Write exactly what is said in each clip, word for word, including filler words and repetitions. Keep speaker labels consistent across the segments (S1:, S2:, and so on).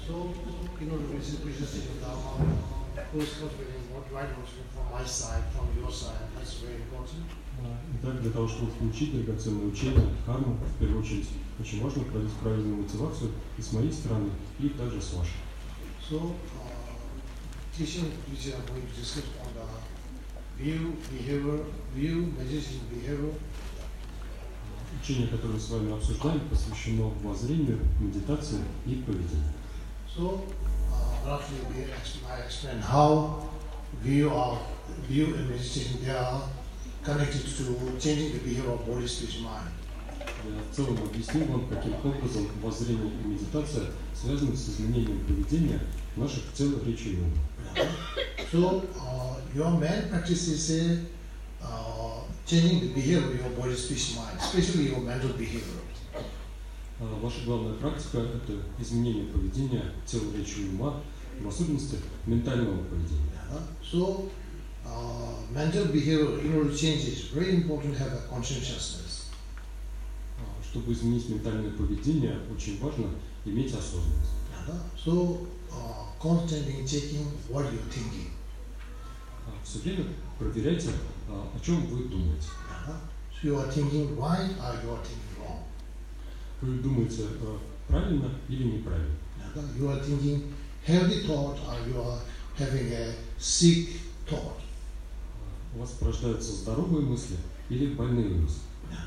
S1: So, in order to visit state of Dharma, first cultivating what right notion from my side, from your side, that's very important.
S2: Итак, для того, чтобы включить драгоценное учение, карму, в первую очередь, очень важно проводить правильную мотивацию и с моей стороны, и также с вашей.
S1: So, uh, teaching which are going to discuss on the view, behavior, view, meditation, behavior.
S2: Учение, которое мы с вами обсуждаем, посвящено воззрению, медитации и поведению.
S1: So, uh, roughly I explain how view of view and meditation they are connected to changing the behavior of body, speech, mind.
S2: Я в целом объяснил вам, каким образом воззрение и медитация связаны с изменением поведения наших целых речи и ума.
S1: So, uh, your main practice is uh, uh, changing the behavior of your body, speech, mind, especially your mental behavior.
S2: Ваша главная практика – это изменение поведения тела, речи и ума, в особенности ментального поведения.
S1: So, uh, mental behavior, in order to change it, very important to have a conscientiousness.
S2: Чтобы изменить ментальное поведение, очень важно иметь осознанность.
S1: So, uh, constantly checking what you're thinking.
S2: Все время проверяйте, о чем вы думаете.
S1: So you are thinking right or you are thinking wrong.
S2: Вы думаете правильно или неправильно?
S1: You are thinking healthy thought or you are having a sick thought.
S2: У вас порождаются здоровые мысли или больные мысли?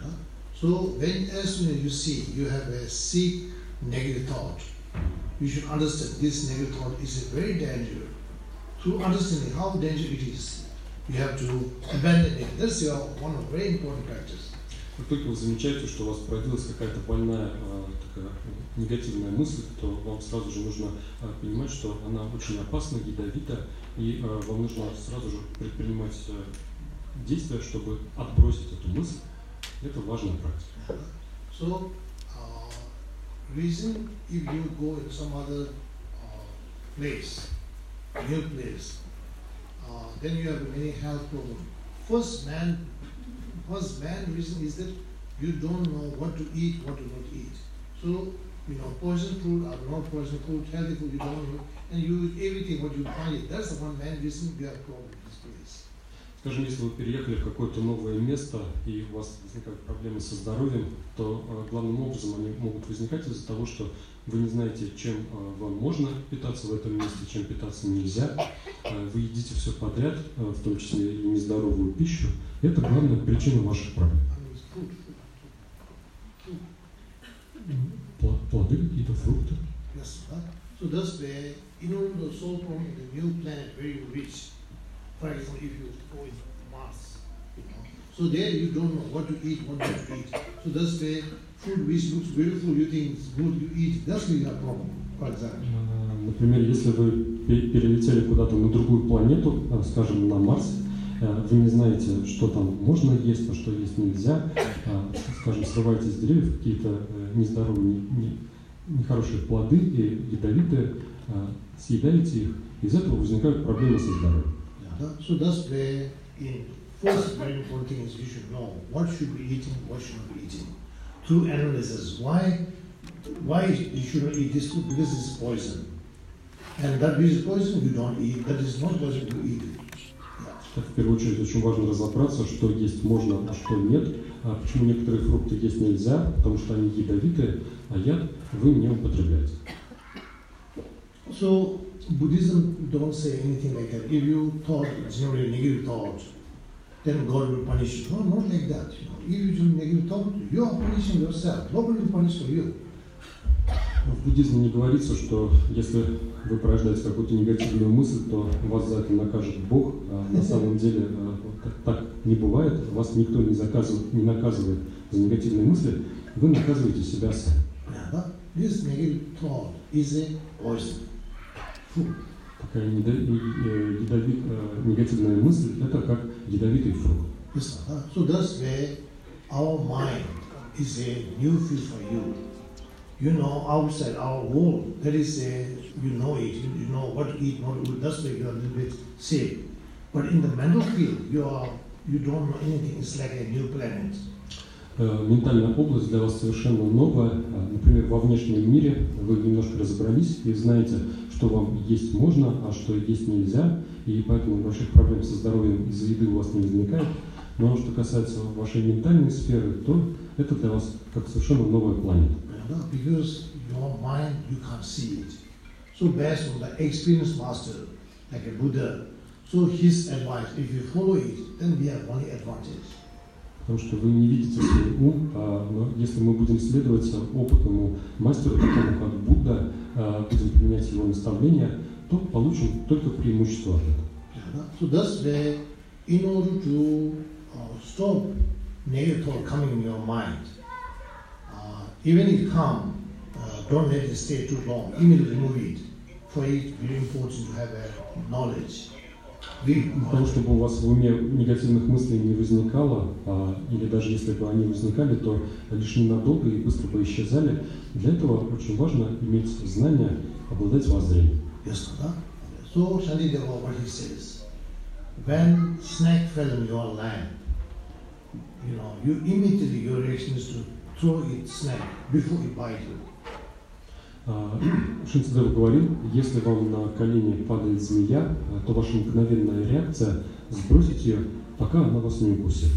S1: So when as soon as you see you have a sick negative thought, you should understand this negative thought is a very dangerous. Through understanding how dangerous it is, you have to abandon it. That's your one of very important practice.
S2: Как только вы замечаете, что у вас породилась какая-то больная, такая негативная мысль, то вам сразу же нужно понимать, что она очень опасна, ядовита, и вам нужно сразу же предпринимать действия, чтобы отбросить эту мысль. Это важная практика.
S1: So, uh, reason if you go in some other uh, place, new place, uh, then you have many health problems. First man, first man reason is that you don't know what to eat, what to not eat. So, you know, poison food or not poison food, healthy food you don't know, and you eat everything what you find. That's the one main reason you have problem in this place.
S2: Скажем, если вы переехали в какое-то новое место и у вас возникают проблемы со здоровьем, то э, главным образом они могут возникать из-за того, что вы не знаете, чем э, вам можно питаться в этом месте, чем питаться нельзя. Э, вы едите все подряд, э, в том числе и нездоровую пищу. Это главная причина ваших проблем. Плоды какие-то, фрукты.
S1: Yes, huh? So thus way, in order to solve problem in the new planet where you reach, for example, if you go in Mars, you know, so there you don't know what to eat, what not to eat. So thus way, food which looks beautiful, you think it's good, you eat. That's where you have problem, for example.
S2: Например, если вы перелетели куда-то на другую планету, скажем, на Марс, вы не знаете, что там можно есть, а что есть нельзя, скажем, срываете с деревьев какие-то нездоровые, нехорошие плоды и ядовитые, съедаете их, из этого возникают проблемы со здоровьем.
S1: So that's where in first very important thing is you should know what should be eating, what should not be eating. Through analysis, why why you should not eat this food, because it's poison. And that which is poison you don't eat, that is not poison you eat it.
S2: В первую очередь очень важно разобраться, что есть можно, а что нет. А почему некоторые фрукты есть нельзя, потому что они ядовитые, а яд вы не употребляете.
S1: So Buddhism don't say anything like that. If you thought generally negative thought, then God will punish you. No, not like that. You know, if you do negative thought, you are punishing yourself. Nobody will punish for you.
S2: В буддизме не говорится, что если вы порождаете какую-то негативную мысль, то вас за это накажет Бог. А на самом деле так не бывает. Вас никто не заказывает, не наказывает за негативные мысли. Вы наказываете себя сами.
S1: This negative thought is a poison.
S2: Такая ядовит, негативная мысль – это как ядовитый фрукт.
S1: So that's where our mind is a new field for you. You know outside our world, there is a, you know it, you, you know what to eat, what to eat, that's why you are a little bit safe. But in the mental field, you are, you don't know anything, it's like a new planet.
S2: ментальная область для вас совершенно новая. Например, во внешнем мире вы немножко разобрались и знаете, что вам есть можно, а что есть нельзя, и поэтому больших проблем со здоровьем из-за еды у вас не возникает. Но что касается вашей ментальной сферы, то это для вас как совершенно новая планета.
S1: Because your mind, you can't see it. So based on the experienced master, like a Buddha, so his advice, if you follow it, then we have only advantage.
S2: Потому что вы не видите свой ум, а, но если мы будем следовать опытному мастеру, такому как Будда, а, будем применять его наставления, то получим только преимущество от этого.
S1: So thus way, in order to uh, stop negative thought coming in your mind, uh, even if it come, uh, don't let it stay too long, immediately remove it. For it, very important to have a knowledge.
S2: Для того, чтобы у вас в уме негативных мыслей не возникало, а, или даже если бы они возникали, то лишь ненадолго и быстро бы исчезали, для этого очень важно иметь знания, обладать воззрением.
S1: Yes, no? So, Shantideva, what he says, when snake fell in your land, you know, you immediately, your reaction is to throw it snake before it bite you.
S2: Шантидева говорил, если вам на колени падает змея, то ваша мгновенная реакция сбросить ее, пока она вас не укусит.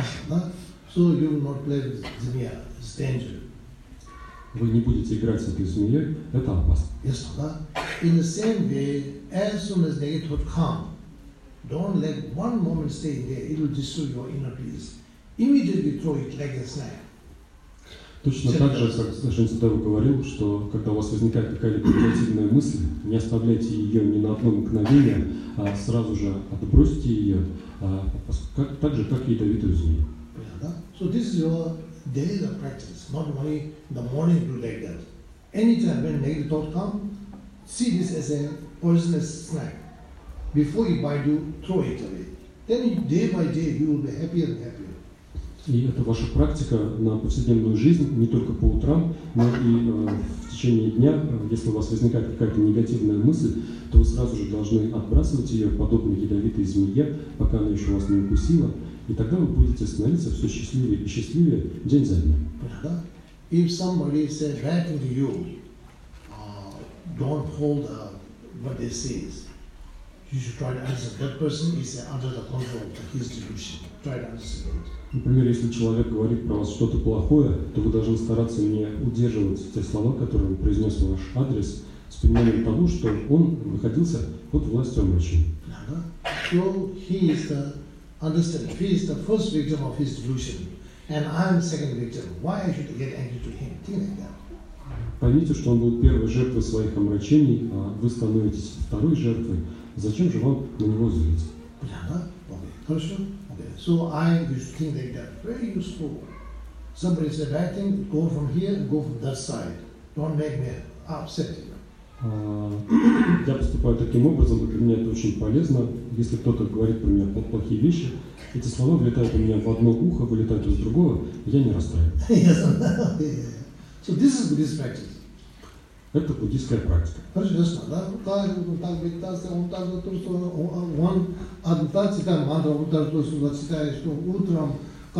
S1: So you will not play with zmia, it's danger.
S2: Вы не будете играть с этой змеей, это опасно.
S1: Yes, no? In the same way, as soon as negative thought come, don't let one moment stay there, it will destroy your inner peace. Immediately throw it like a snake.
S2: Точно так же, как Шантидева говорил, что когда у вас возникает какая-либо негативная мысль, не оставляйте ее ни на одно мгновение, а сразу же отбросьте ее, а, как, так же, как и ядовитую змею.
S1: So this is your daily practice, not only in the morning do like that. Anytime when negative thought come, see this as a poisonous snake. Before you bite you, throw it away. Then day by day you will be happier and happier.
S2: И это ваша практика на повседневную жизнь, не только по утрам, но и э, в течение дня. Если у вас возникает какая-то негативная мысль, то вы сразу же должны отбрасывать ее, подобно ядовитой змее, пока она еще вас не укусила, и тогда вы будете становиться все счастливее и счастливее день за днем.
S1: If somebody says back to you, uh, don't hold uh, what they say. You should try to understand that person is under the control of his delusion. Try to understand it.
S2: Например, если человек говорит про вас что-то плохое, то вы должны стараться не удерживать те слова, которые он произнес в ваш адрес, с пониманием того, что он находился под властью омрачения.
S1: So he is the understand. He is the first victim of his delusion, and I am the second victim. Why I should get angry to him? Think like that.
S2: Поймите, что он был первой жертвой своих омрачений, а вы становитесь второй жертвой. Зачем же вам на него злиться?
S1: So I used to think like that. Very useful. Somebody said bad thing, go from here and go from that side. Don't make me upset.
S2: Я поступаю таким образом, и для меня это очень полезно. Если кто-то говорит про меня плохие вещи, эти слова влетают у меня в одно ухо, вылетают из другого, и я не расстраиваюсь.
S1: So this is Buddhist practice.
S2: Это буддийская практика.
S1: Утром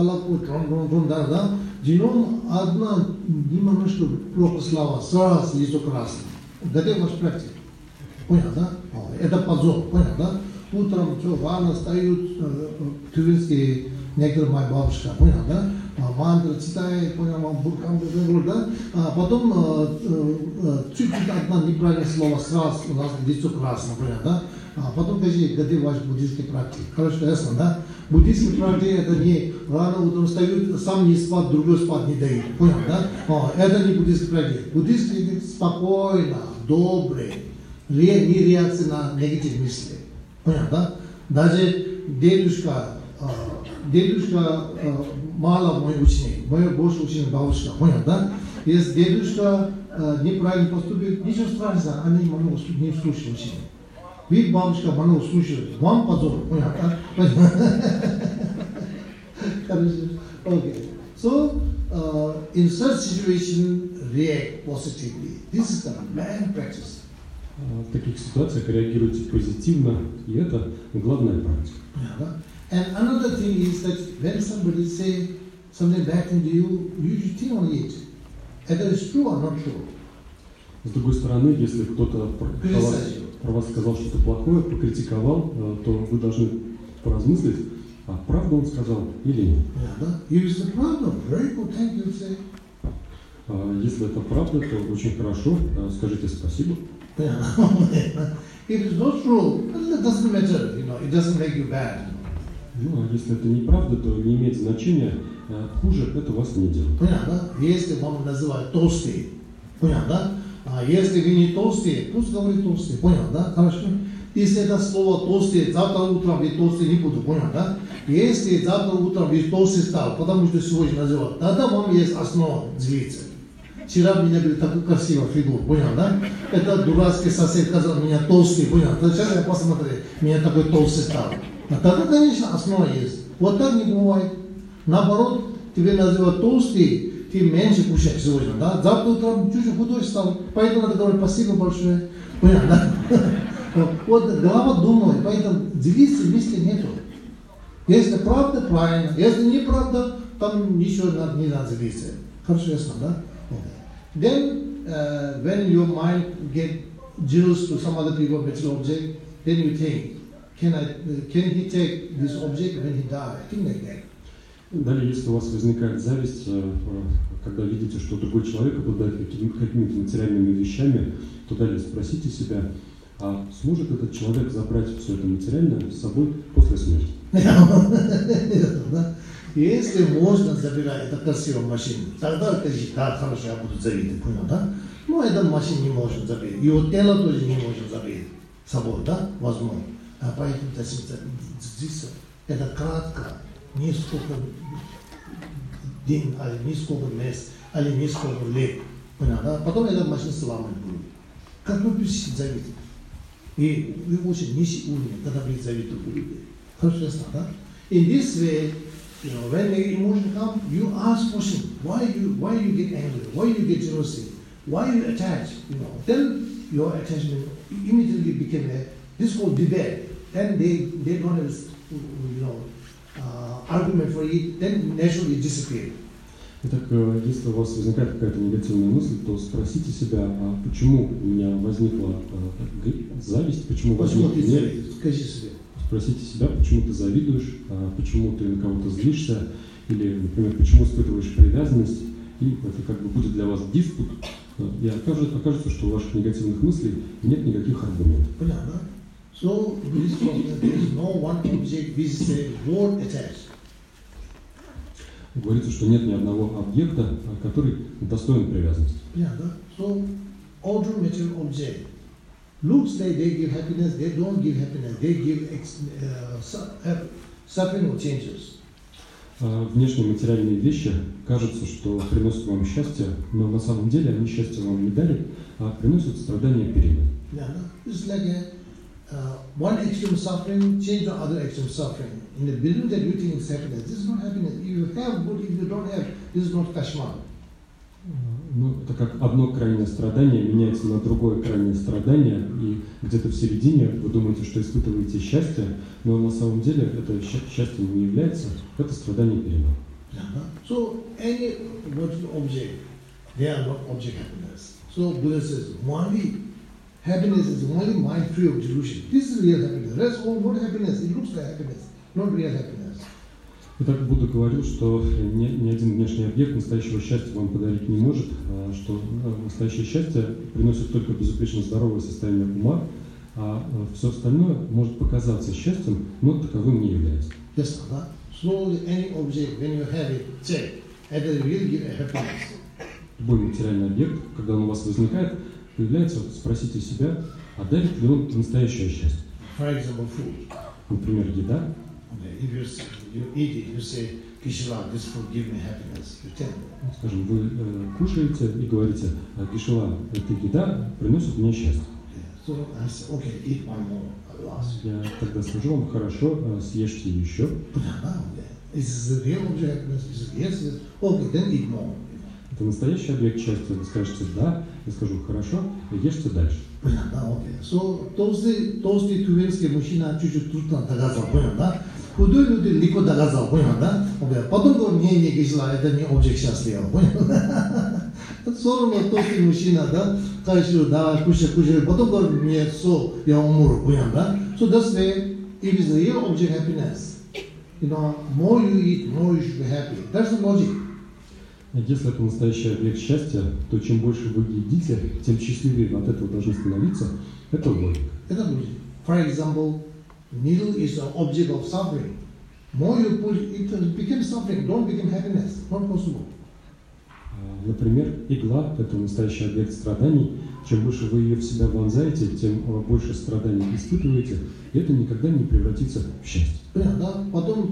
S1: днем одна немножко плохо слова, сразу лицо красное. Это ваша практика. Понял, да? Это позор, понял, да? Утром что, рано встают тюринские некоторые моя бабушка, понял, да? Мантры читает, понял, буркам, да? А потом чуть-чуть одна неправильное слово сразу у нас лицо красное, понял, да? А потом скажи, где ваш буддийский практик? Хорошо, ясно, да? Буддийский практик это не рано утром встают, сам не спать, другой спать не дают, понял, да? А, это не буддийский практик. Буддийский спокойно, добрый, не реакция на негативные мысли, понял, да? Даже дедушка, дедушка мало мой ученик, мой больше ученик бабушка, понял, да? Если дедушка неправильно поступит, ничего страшного, они много не слушают ученик. Ведь бабушка много слушает, вам позор, понял, да? Okay. So, uh, in such situation, react positively. This is the main practice.
S2: В таких ситуациях реагируйте позитивно, и это главная практика.
S1: And another thing is that when somebody say something bad into you, you should think on it. Whether it's true or not true.
S2: С другой стороны, если кто-то про, про, вас, про вас сказал что-то плохое, покритиковал, то вы должны поразмыслить, а правду он сказал или нет.
S1: Если
S2: это правда, то очень хорошо, скажите спасибо. Ну, а если это неправда, то не имеет значения, хуже это вас не делает.
S1: Понятно? Если вам называют толстый, понятно? А если вы не толстые, пусть говорит толстый, понял, да? Хорошо? Если это слово толстый, завтра утром вы толстый не буду, понял, да? Если завтра утром вы толстый стал, потому что сегодня называют, тогда вам есть основа злиться. Вчера меня были такой красивый фигур, понял, да? Это дурацкий сосед сказал, меня толстый, понял? Сейчас я посмотрел, меня такой толстый стал. А тогда, конечно, основа есть. Вот так не бывает. Наоборот, тебе называют толстый, ты меньше кушаешь сегодня, да? Завтра утром чуть-чуть худой стал, поэтому надо говорить спасибо большое. Понятно, да? Вот голова думает, поэтому делиться мысли нету. Если правда, правильно. Если неправда, там ничего не надо делиться. Хорошо, ясно, да? Then, uh, when your mind get jealous to some other people, material object, then you think, can I, can he take this object when he die? Think like that.
S2: Далее, если у вас возникает зависть, когда видите, что другой человек обладает какими-то материальными вещами, то далее спросите себя, а сможет этот человек забрать все это материальное с собой после смерти?
S1: Если можно забирать эту красивую машину, тогда скажите, да, хорошо, я буду завидовать, понял, да? Но эту машину не можно забить, и вот тело тоже не можно забить с собой, да, возможно. А поэтому здесь это кратко. Не сколько день, или не сколько месяцев, или не сколько лет. Понятно? Потом эта машина сломать будет. Как вы будете завидовать? И вы очень низкий уровень, когда вы завидуете будете. Хорошо, ясно, да? In this way, you know, when the emotion comes, you ask question, why you why you get angry, why you get jealousy, why you attach, you know. Then your attachment immediately became a, this is called debate. Then they, they don't have, you know, Uh, argument for it, then naturally disappear.
S2: Итак, если у вас возникает какая-то негативная мысль, то спросите себя, а почему у меня возникла э, зависть, почему возник гнев?
S1: Скажи себе.
S2: Спросите себя, почему ты завидуешь, а почему ты на кого-то злишься, или, например, почему испытываешь привязанность, и это как бы будет для вас диспут, и окажется, окажется, что у ваших негативных мыслей нет никаких аргументов.
S1: Понятно. So, this problem, there is no one object which is a word attached.
S2: Говорится, что нет ни одного объекта, который достоин привязанности.
S1: Yeah, so, all true material object looks like they give happiness, they don't give happiness, they give uh, suffering or changes.
S2: Внешние материальные вещи кажется, что приносят вам счастье, но на самом деле они счастье вам не дарят, а приносят страдания перемен.
S1: Yeah, it's like a Uh, one extreme suffering change to other extreme suffering. In the belief that you think is happiness, this is not happiness. If you have good, if you don't have, this is not kashmar.
S2: Ну, это как одно крайнее страдание меняется на другое крайнее страдание, и где-то в середине вы думаете, что испытываете счастье, но на самом деле это счастьем не является, это страдание перемен.
S1: So any object, they are not object happiness. So Buddha says, only happiness is only mind free of delusion. This is real happiness. Rest all not happiness. It looks like happiness, not real happiness.
S2: Итак, Будда говорил, что ни, ни один внешний объект настоящего счастья вам подарить не может, а что настоящее счастье приносит только безупречно здоровое состояние ума, а все остальное может показаться счастьем, но таковым не является.
S1: Yes, да. Slowly any object, when you have it, check, it will give a happiness.
S2: Любой материальный объект, когда он у вас возникает, появляется, спросите себя, а дарит ли он настоящее счастье?
S1: For example, food.
S2: Например, еда.
S1: Okay. If you, you eat it, you say, Kishila, this food give me happiness. You tell me.
S2: Скажем, вы э, кушаете и говорите, Кишила, эта еда приносит мне счастье.
S1: Okay. So I say, okay, eat one more. Last.
S2: Я тогда скажу вам, хорошо, съешьте еще.
S1: Is the real object happiness? Yes, yes. Okay, then eat more.
S2: Это настоящий объект счастья. Вы скажете да, я скажу хорошо, ешьте дальше.
S1: Понятно, окей. So, толстый, толстый тувинский мужчина чуть-чуть трудно догадаться, понял, да? худой люди легко доказал, понял, да? Потом говорит, не, не, Гисла, это не объект счастлива, понял? Сорвано толстый мужчина, да? Кажется, да, кушай, кушай, потом говорит, нет, so, я умру, понял, да? So that's why it is the real object happiness. You know, more you eat, more you should be happy. That's the logic.
S2: Если это настоящий объект счастья, то чем больше вы едите, тем счастливее вы от этого должны становиться. Это логика.
S1: Это логика. For example, needle is an object of suffering. More you put it, it becomes suffering, don't become happiness. Not possible.
S2: Например, игла – это настоящий объект страданий. Чем больше вы ее в себя вонзаете, тем больше страданий испытываете, и это никогда не превратится в счастье.
S1: Понятно, да? Потом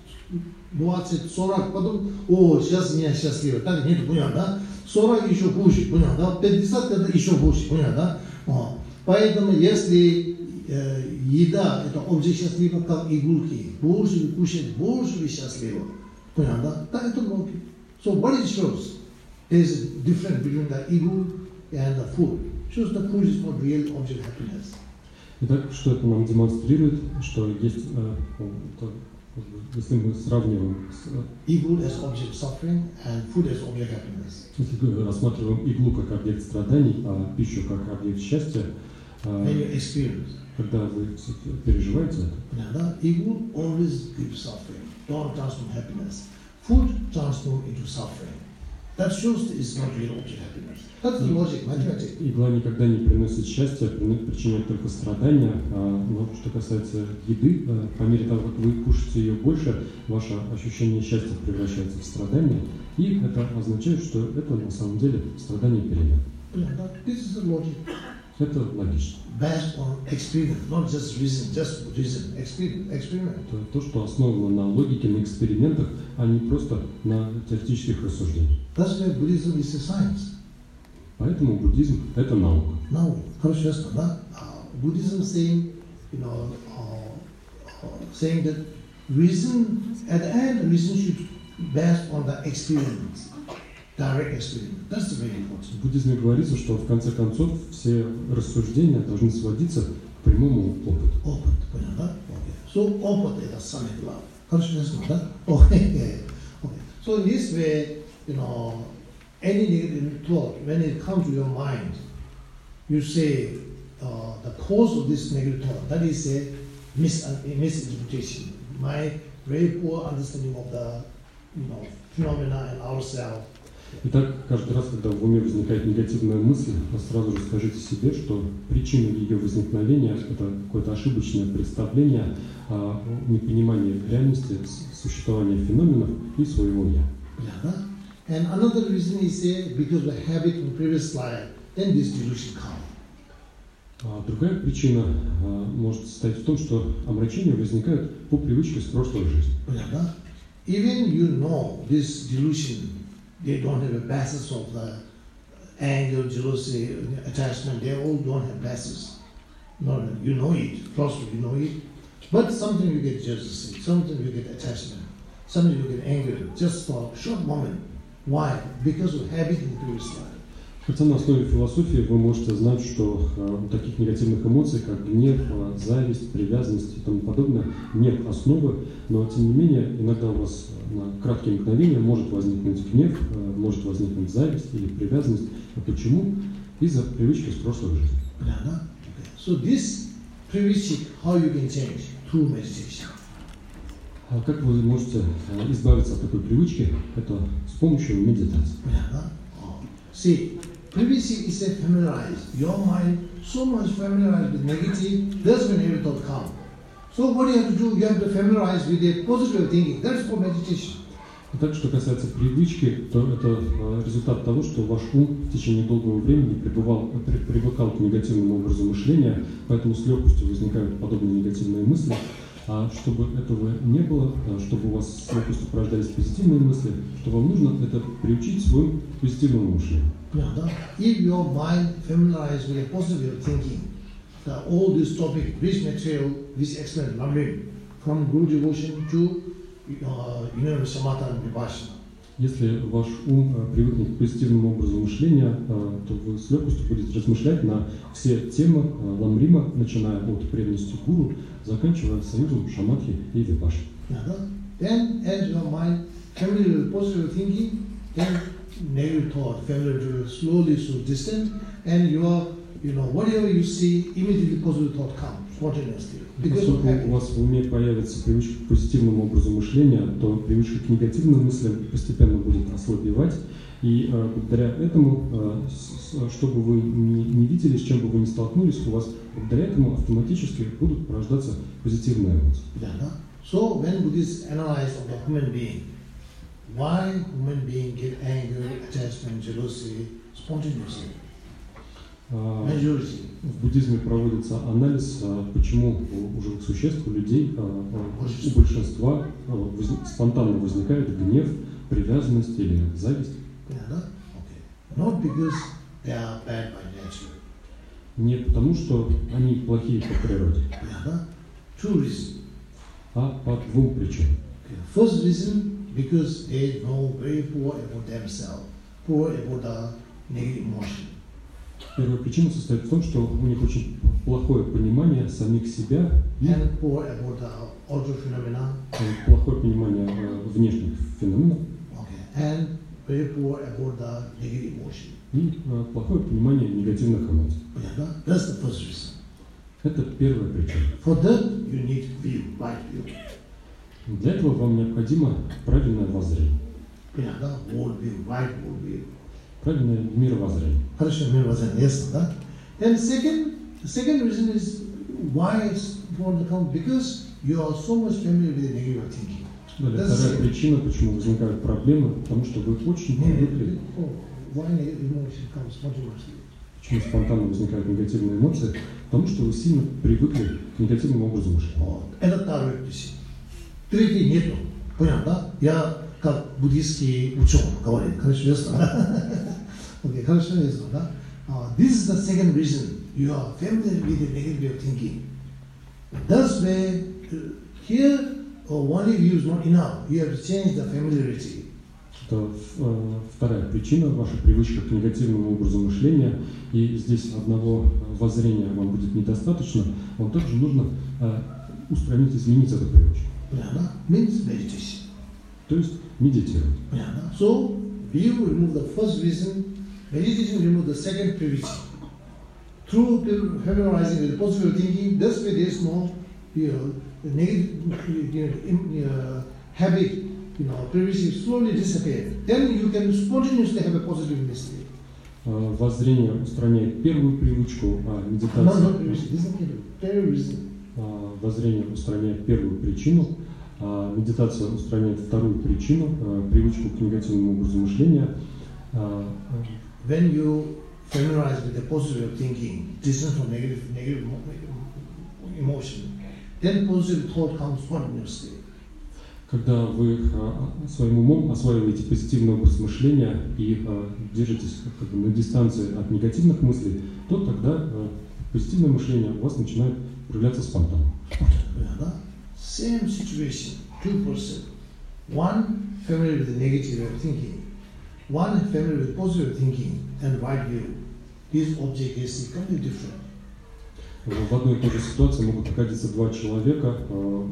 S1: двадцать, сорок, потом, о, сейчас меня счастливо. Так нет, понятно, да? сорок еще хуже, понятно, да? пятьдесят это еще хуже, понятно, да? О. Поэтому, если э, еда – это объект счастлива, как иголки, больше вы кушаете, больше вы счастливы, понятно, да? Так это логика. So what it shows? There's a difference between the ego and the food. Shows the food is not real object of happiness.
S2: Итак, что это нам демонстрирует, что есть, э, это, если мы сравниваем с,
S1: ego as object suffering and food as object happiness.
S2: Если рассматриваем иглу как объект страданий, а пищу как объект счастья,
S1: When you experience.
S2: Когда вы переживаете
S1: это, yeah, ego always gives suffering. Don't transform happiness. Food transforms into suffering. That shows that it's not real object happiness. That's the logic, mathematics.
S2: Игла никогда не приносит счастья, причиняет только страдания. Но что касается еды, по мере того, как вы кушаете ее больше, ваше ощущение счастья превращается в страдание, и это означает, что это на самом деле страдание перемен.
S1: Yeah, this is the logic.
S2: Это логично.
S1: Based on experience, not just reason, just reason, experience, experiment.
S2: Это то, что основано на логике, на экспериментах, а не просто на теоретических рассуждениях.
S1: That's why Buddhism is a science.
S2: Поэтому буддизм – это наука.
S1: Наука. Хорошо, ясно, да? Buddhism saying, you know, uh, uh, saying that reason, at the end, reason should be based on the experience. Direct experiment. That's very important.
S2: В буддизме говорится, что в конце концов все рассуждения должны сводиться к прямому опыту.
S1: Опыт, понятно, да? Okay. So, опыт – это самый главный. Хорошо, ясно, да? Okay. Okay. So, in this way, you know, any negative thought, when it comes to your mind, you say uh, the cause of this negative thought, that is a mis misinterpretation. My very poor understanding of the, you know, phenomena in ourselves.
S2: Итак, каждый раз, когда в уме возникает негативная мысль, сразу же скажите себе, что причина ее возникновения – это какое-то ошибочное представление о непонимании реальности, существования феноменов и своего «я».
S1: Yeah. And another reason is uh, because of the habit in previous life, then this delusion comes.
S2: А другая причина а, может состоять в том, что омрачения возникают по привычке с прошлой жизни.
S1: Yeah. Even you know this delusion, they don't have a basis of the anger, jealousy, attachment. They all don't have basis. No, no, you know it, philosophy, you know it. But something you get jealousy, something you get attachment, something you get anger, just for a short moment. Why? Because of habit in previous life.
S2: Хотя на основе философии вы можете знать, что у таких негативных эмоций, как гнев, зависть, привязанность и тому подобное, нет основы, но тем не менее иногда у вас на краткие мгновения может возникнуть гнев, может возникнуть зависть или привязанность. А почему? Из-за привычки с прошлой жизни.
S1: Yeah, no? Okay. So this привычка, how you can change? Through meditation.
S2: А как вы можете избавиться от такой привычки? Это с помощью медитации.
S1: Yeah, no? Oh. See, privacy is a familiarized. Your mind so much familiarized with negative, that's when every thought comes. So what you have to do, you have to familiarize with a positive thinking. That's for meditation.
S2: Итак, что касается привычки, то это результат того, что ваш ум в течение долгого времени пребывал, при, привыкал к негативному образу мышления, поэтому с легкостью возникают подобные негативные мысли. А чтобы этого не было, чтобы у вас с легкостью порождались позитивные мысли, что вам нужно, это приучить своему позитивному мышлению.
S1: Yeah, if your mind familiarized with a positive thinking, the, all this topic, this material, this explained, from Guru devotion to uh, you know, samatha and vipassana.
S2: Если ваш ум привыкнет к позитивному образу мышления, то вы с легкостью будете размышлять на все темы ламрима, начиная от преданности гуру, заканчивая союзом шаматхи и випаши.
S1: Понятно? Then, as your mind familiar with positive thinking, then negative thought, familiar to slowly so distant, and you are, you know, whatever you see, immediately positive thought comes spontaneously. Because of
S2: Поскольку
S1: habit.
S2: у вас в уме появится привычка к позитивному образу мышления, то привычка к негативным мыслям постепенно будет ослабевать. И э, благодаря этому, э, с, что бы вы ни, ни видели, с чем бы вы ни столкнулись, у вас благодаря этому автоматически будут порождаться позитивные эмоции.
S1: Yeah. So when Buddhists analyze of the human being, why human being get anger, attachment, jealousy spontaneously?
S2: А,
S1: Majority.
S2: в буддизме проводится анализ, а, почему у, у живых существ, у людей, а, а, у большинства а, воз- спонтанно возникает гнев, привязанность или зависть.
S1: Yeah. Okay. Not because they are bad by nature.
S2: Не потому, что они плохие по природе,
S1: Yeah. Two reasons.
S2: а по двум причинам.
S1: Okay. First reason, because they know very poor about themselves, poor about the negative emotion.
S2: Первая причина состоит в том, что у них очень плохое понимание самих себя и
S1: And poor about the outer phenomena.
S2: э, плохое понимание э, внешних феноменов
S1: Okay. And very poor about the negative emotion.
S2: и э, плохое понимание негативных эмоций.
S1: Yeah. That's the first reason.
S2: Это первая причина.
S1: For that, you need view, right view.
S2: Для этого вам необходимо правильное воззрение,
S1: Yeah. World view, right world view.
S2: правильное мировоззрение.
S1: Хорошо, мировоззрение, ясно, да? And second, the second reason is why it's important to come, because you are so much familiar with the negative thinking.
S2: Далее,
S1: That's
S2: вторая
S1: it.
S2: причина, почему возникают проблемы, потому что вы очень привыкли,
S1: Oh, why negative emotion comes spontaneously?
S2: почему спонтанно возникают негативные эмоции, потому что вы сильно привыкли к негативному образу мышления.
S1: Вот. Это второй причина. Третьей нету. Понятно, да? Я как буддийский ученый говорю. Хорошо, ясно? Окей, хорошо, ясно, да? Uh, this is the second reason you are familiar with the negative way of thinking. Thus, way, uh, here, uh, one view is not enough. You have to change the familiarity.
S2: Это э, вторая причина, ваша привычка к негативному образу мышления. И здесь одного воззрения вам будет недостаточно. Вам также нужно э, устранить, изменить эту привычку.
S1: Понятно? Means meditation.
S2: То есть медитировать.
S1: Понятно? So, you remove the first reason, meditation remove the second prejudice. Through familiarizing with positive thinking, this way there is no, you know, the negative, you know, uh, habit, you know, prejudice slowly disappear. Then you can spontaneously have a positive mystic.
S2: Э, воззрение устраняет первую привычку, а медитация...
S1: No, not prejudice, this is not very reason.
S2: э, воззрение устраняет первую причину, а медитация устраняет вторую причину, э, привычку к негативному образу мышления. Э,
S1: When you familiarize with the positive thinking, distance from negative, negative emotion, then positive thought comes spontaneously.
S2: Когда вы э, своим умом осваиваете позитивный образ мышления и э, держитесь как бы на дистанции от негативных мыслей, то тогда э, позитивное мышление у вас начинает проявляться спонтанно.
S1: Same situation, two person. One familiar with the negative way of thinking, one familiar with positive thinking and right view. These objects is completely different.
S2: В одной и той же ситуации могут находиться два человека. э,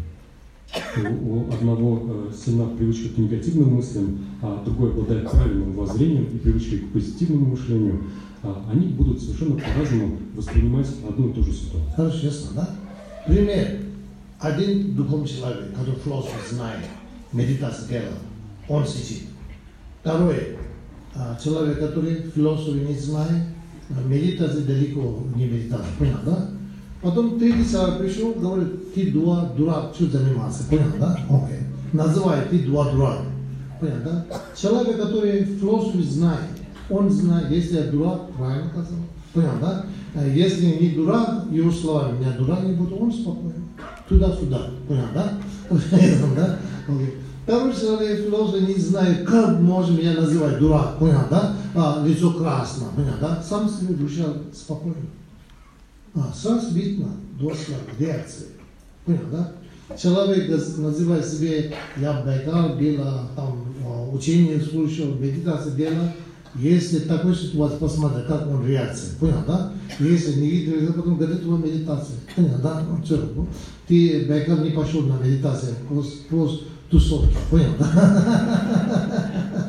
S2: У одного э, сильна привычка к негативным мыслям, а другой обладает правильным воззрением и привычкой к позитивному мышлению. А они будут совершенно по-разному воспринимать одну и ту же ситуацию.
S1: Хорошо, ясно, да? Пример. Один духовный человек, который философ знает, медитация делает, он сидит. Второй человек, который философ не знает, медитация далеко не медитация. Понятно, да? Потом третий человек пришел, говорит, ты дуа, дурак, что заниматься? Понятно, да? Окей. Называет, ты дуа, дурак. Понятно, да? Человек, который философ знает, он знает, если я дурак, правильно сказал. Понятно, да? Если не дурак, его слова, меня дурак не будет, он спокойно. Туда-сюда. Понятно, да? Ясно, да? Окей. Второй человек, философ, не знает, как можно меня называть дурак. Понятно, да? А, лицо красное. Понятно, да? Сам себе душа спокойно. А, сразу видно, дошла реакция. Понятно, да? Человек называет себе, я Байкал, было там учение слушал, медитация делал, Если такой ситуации, посмотри, как он реакция, понял, да? Если не видно, потом готова медитация, понял, да? Ну, что, ну, ты бэкап не пошел на медитацию, просто, просто тусовки, понял, да?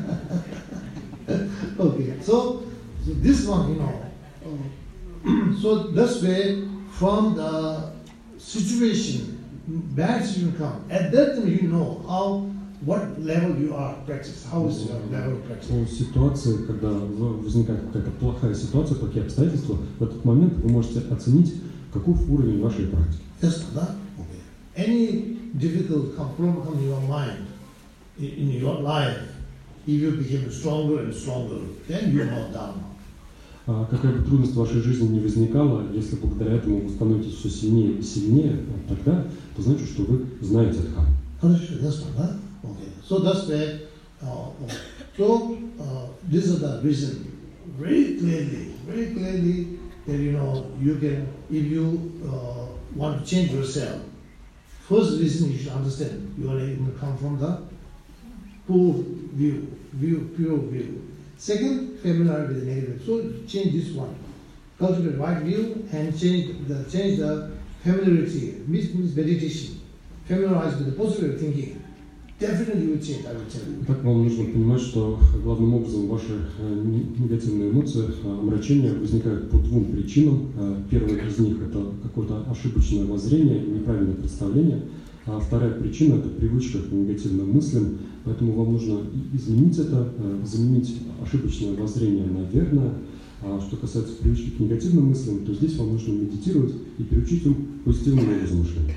S1: Okay, so, so this one, you know, uh, so this way, from the situation, bad situation come, at that time you know how, what level you are practice, how is your level of practice.
S2: По ситуации, когда возникает какая-то плохая ситуация, плохие обстоятельства, в этот момент вы можете оценить, каков уровень вашей практики.
S1: Yes, да? Okay. Any difficult problem come in your mind, in, in your life, if you become stronger and stronger, then you know Dharma.
S2: А какая бы трудность в вашей жизни не возникала, если благодаря этому вы становитесь все сильнее и сильнее, тогда это значит, что вы знаете Дхарму.
S1: Хорошо, ясно, да? Okay. So that's why, uh, so uh, this is the reason, very clearly, very clearly that you know you can, if you uh, want to change yourself, first reason you should understand you are able to come from the poor view, view, pure view. Second, familiarity with the negative. So change this one, cultivate right view and change the change the familiarity. Means means meditation. Familiarize with the positive thinking. Definitely you will change, I will tell you.
S2: Так вам нужно понимать, что главным образом ваши негативные эмоции, омрачения возникают по двум причинам. Первая из них – это какое-то ошибочное воззрение, неправильное представление. А вторая причина – это привычка к негативным мыслям. Поэтому вам нужно изменить это, заменить ошибочное воззрение на верное. А что касается привычки к негативным мыслям, то здесь вам нужно медитировать и переучить ум позитивному размышлению.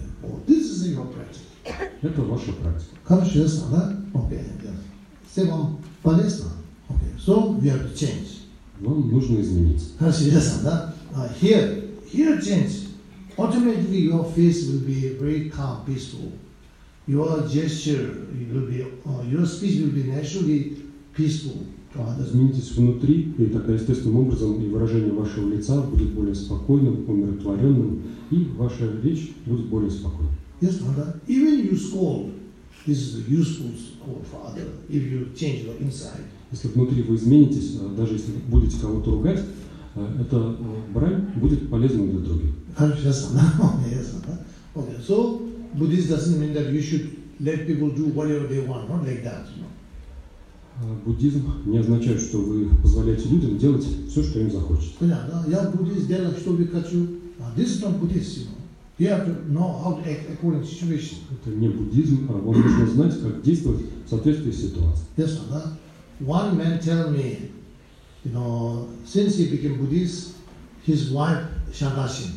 S2: Это ваша практика.
S1: Хорошо, ясно, да? Окей, все вам полезно? Окей, so we have to change.
S2: Вам нужно измениться.
S1: Хорошо, ясно, да? Here, here change. Automatically your face will be very calm, peaceful. Your gesture will be, uh, your speech will be naturally peaceful to others.
S2: Изменитесь внутри, и тогда естественным образом и выражение вашего лица будет более спокойным, умиротворенным, и ваша речь будет более спокойной.
S1: Yes, mother. Even you scold, this is a useful scold for others. If you change your inside.
S2: Если внутри вы изменитесь, даже если будете кого-то ругать, эта брань будет полезна для других.
S1: Yes, yes, okay. So Buddhist doesn't mean that you should let people do whatever they want, not like that. No?
S2: Буддизм не означает, что вы позволяете людям делать все, что им захочется.
S1: Понятно. Я буддист, делаю, что вы хочу. This is not Buddhist, you know. You have to know how to act according to situation.
S2: Это не буддизм, а вам нужно знать, как действовать в соответствии с ситуацией.
S1: Yes, sir. One man tell me, you know, since he became Buddhist, his wife Shantasin.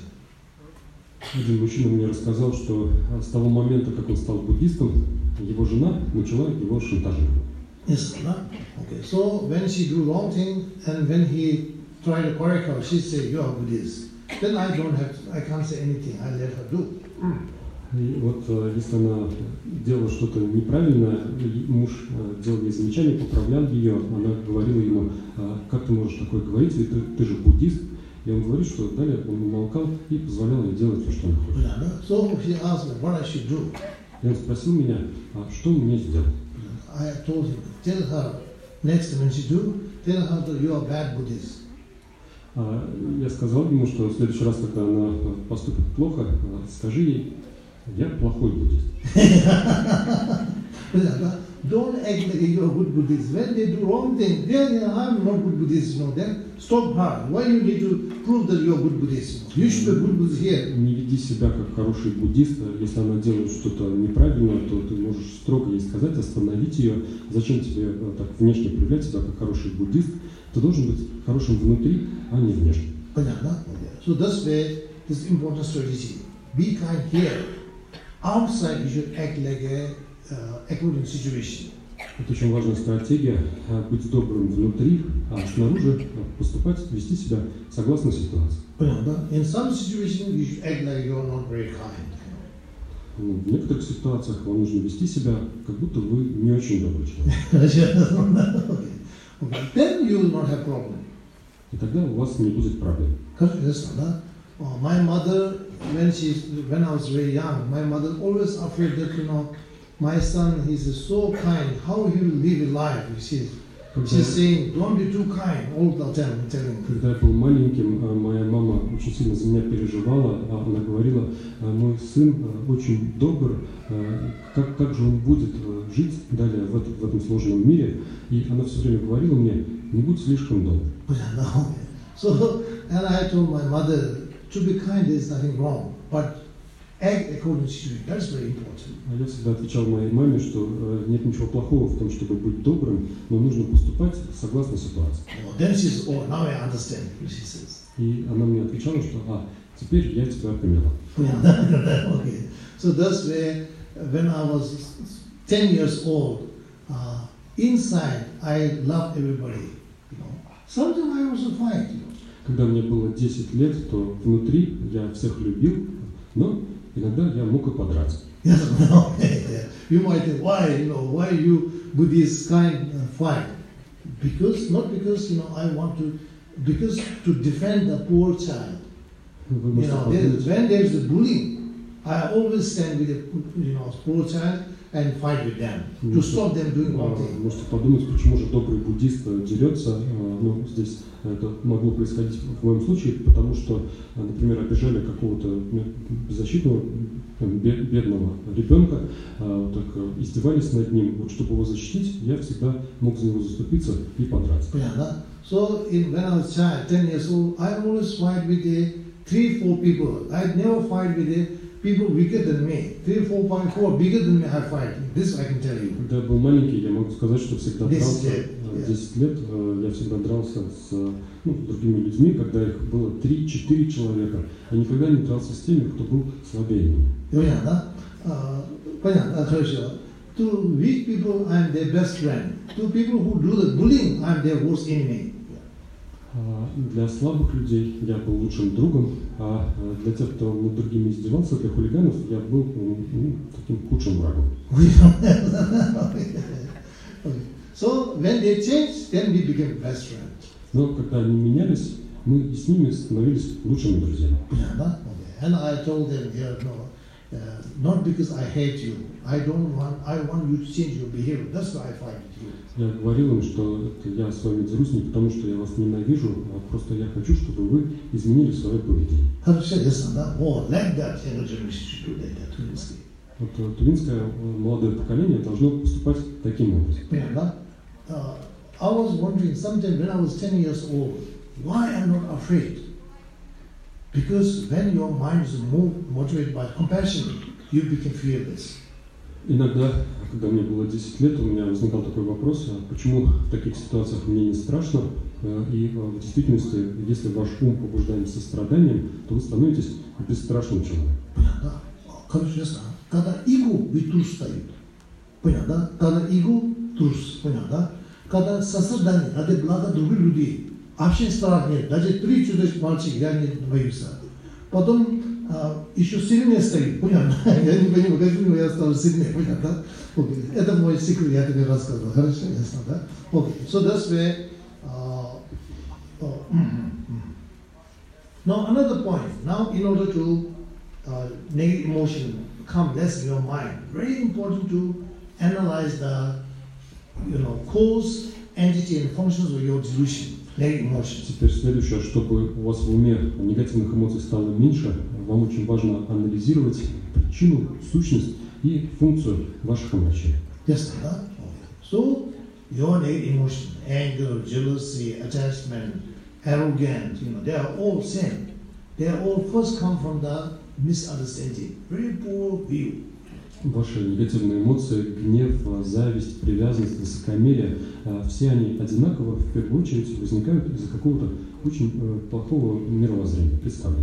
S2: Один мужчина мне рассказал, что с того момента, как он стал буддистом, его жена начала его шантажировать.
S1: Yes, sir. Okay. So when she do wrong thing and when he try to correct her, she say, "You are Buddhist." Then I don't have to, I can't say anything, I let her do.
S2: И вот если она делала что-то неправильное, муж делал ей замечание, поправлял ее, она говорила ему, как ты можешь такое говорить, ведь ты, ты же буддист. И он говорит, что далее он умолкал и позволял ей делать то, что она хочет.
S1: So she asked me what I should do.
S2: И он спросил меня, а что мне сделать?
S1: I told him, tell her, next time when she do, tell her that you are bad Buddhist.
S2: Я сказал ему, что в следующий раз, когда она поступит плохо, скажи ей, я плохой буддист.
S1: Don't act like you are good Buddhist. When they do wrong thing, then I'm not good Buddhist, you know. Then stop her. Why you need to prove that you are good Buddhist? You should be good Buddhist here.
S2: Не веди себя как хороший буддист. Если она делает что-то неправильно, то ты можешь строго ей сказать, остановить ее. Зачем тебе так внешне проявлять себя как хороший буддист? Ты должен быть хорошим внутри, а не внешне.
S1: Понятно? So this way, this important strategy. Be kind here. Outside, you should act like a uh, according situation.
S2: Это очень важная стратегия – быть добрым внутри, а снаружи поступать, вести себя согласно ситуации.
S1: Понятно? In some situations, you should act like you are not very kind.
S2: В некоторых ситуациях вам нужно вести себя, как будто вы не очень добрый человек.
S1: Then you will not have problem.
S2: И тогда у вас не будет проблем.
S1: My mother, when she, when I was very young, my mother always afraid that, you know, my son, he's so kind, how he will live a life, you see. She's saying, don't be too kind all the time, telling me.
S2: Когда я был маленьким, моя мама очень сильно за меня переживала. Она говорила, мой сын очень добр, как, как же он будет жить далее в, это, в этом сложном мире. И она все время говорила мне, не будь слишком добр.
S1: So, and I told my mother, to be kind there is nothing wrong, but act according to you. That's very important.
S2: Я всегда отвечал моей маме, что э, нет ничего плохого в том, чтобы быть добрым, но нужно поступать согласно ситуации.
S1: Oh, then she says, oh, now I understand, she says.
S2: И она мне отвечала, что, а, теперь я тебя поняла.
S1: Okay. So that's where, when I was ten years old, uh, inside I loved everybody. You know, sometimes I also fight. You know.
S2: Когда мне было десять лет, то внутри я всех любил, но иногда я мог и подраться.
S1: Yes, no, you might think, why, you know, why you with this kind of fight? Because, not because, you know, I want to, because to defend the poor child. You know, there, when there is a bullying, I always stand with the, you know, poor child and fight with them, to stop them doing wrong thing.
S2: Можете подумать, почему же добрый буддист дерется. Ну, здесь это могло происходить в моем случае, потому что, например, обижали какого-то беззащитного, бедного ребенка, так издевались над ним. Вот чтобы его защитить, я всегда мог за него заступиться и подраться.
S1: Yeah, so in, when I was child, ten years old, I always fight with a three, four people. I never fight with a people bigger than me. Three, four, five, four bigger than me, I fight. This I can tell you.
S2: Когда я был маленький, я могу сказать, что всегда дрался.
S1: Yeah.
S2: десять лет я всегда дрался с, ну, с другими людьми, когда их было три-четыре человека. Я никогда не дрался с теми, кто был слабее меня.
S1: Понятно? Понятно, хорошо. To weak people, I'm their best friend. To people who do the bullying, I'm their worst enemy.
S2: Для слабых людей я был лучшим другом, а для тех, кто над другими издевался, для хулиганов, я был ну, таким худшим врагом.
S1: So when they changed, then we became best friends.
S2: Но когда они менялись, мы с ними становились лучшими друзьями.
S1: And I told them here, no, uh, not because I hate you. I don't want. I want you to change your behavior. That's why I fight with you.
S2: Я говорил им, что это я с вами дерусь не потому, что я вас ненавижу, а просто я хочу, чтобы вы изменили свое поведение.
S1: Oh, like that, younger generation should do like that.
S2: Вот тувинское молодое поколение должно поступать таким образом.
S1: Yeah, uh, I was wondering sometime when I was ten years old, why I'm not afraid? Because when your mind is more motivated by compassion, you become fearless.
S2: Иногда, когда мне было десять лет, у меня возникал такой вопрос, почему в таких ситуациях мне не страшно, и в действительности, если ваш ум побуждаем состраданием, то вы становитесь бесстрашным человеком.
S1: Понятно? Конечно. Когда эго вы туз стоит, понятно? Когда эго туз, понятно? Когда сострадание, ради блага других людей, вообще страх нет, даже три чудес мальчик, я не боюсь. Потом а, еще сильнее стоит, понятно? Я не понимаю, почему я стал сильнее, понятно? Okay. Это мой секрет, я тебе рассказывал, хорошо, ясно, да? Okay. So that's where, uh, oh, mm-hmm. Now another point, now in order to uh, negative emotion come less in your mind, very important to analyze the, you know, cause, entity and functions of your delusion.
S2: Теперь следующее, чтобы у вас в уме негативных эмоций стало меньше, вам очень важно анализировать причину, сущность и функцию ваших омрачений.
S1: Yes, да? So, your negative emotion, anger, jealousy, attachment, arrogance, you know, they are all same. They are all first come from the misunderstanding, very poor view.
S2: Ваши негативные эмоции, гнев, зависть, привязанность, высокомерие, все они одинаково, в первую очередь, возникают из-за какого-то очень плохого мировоззрения, представления.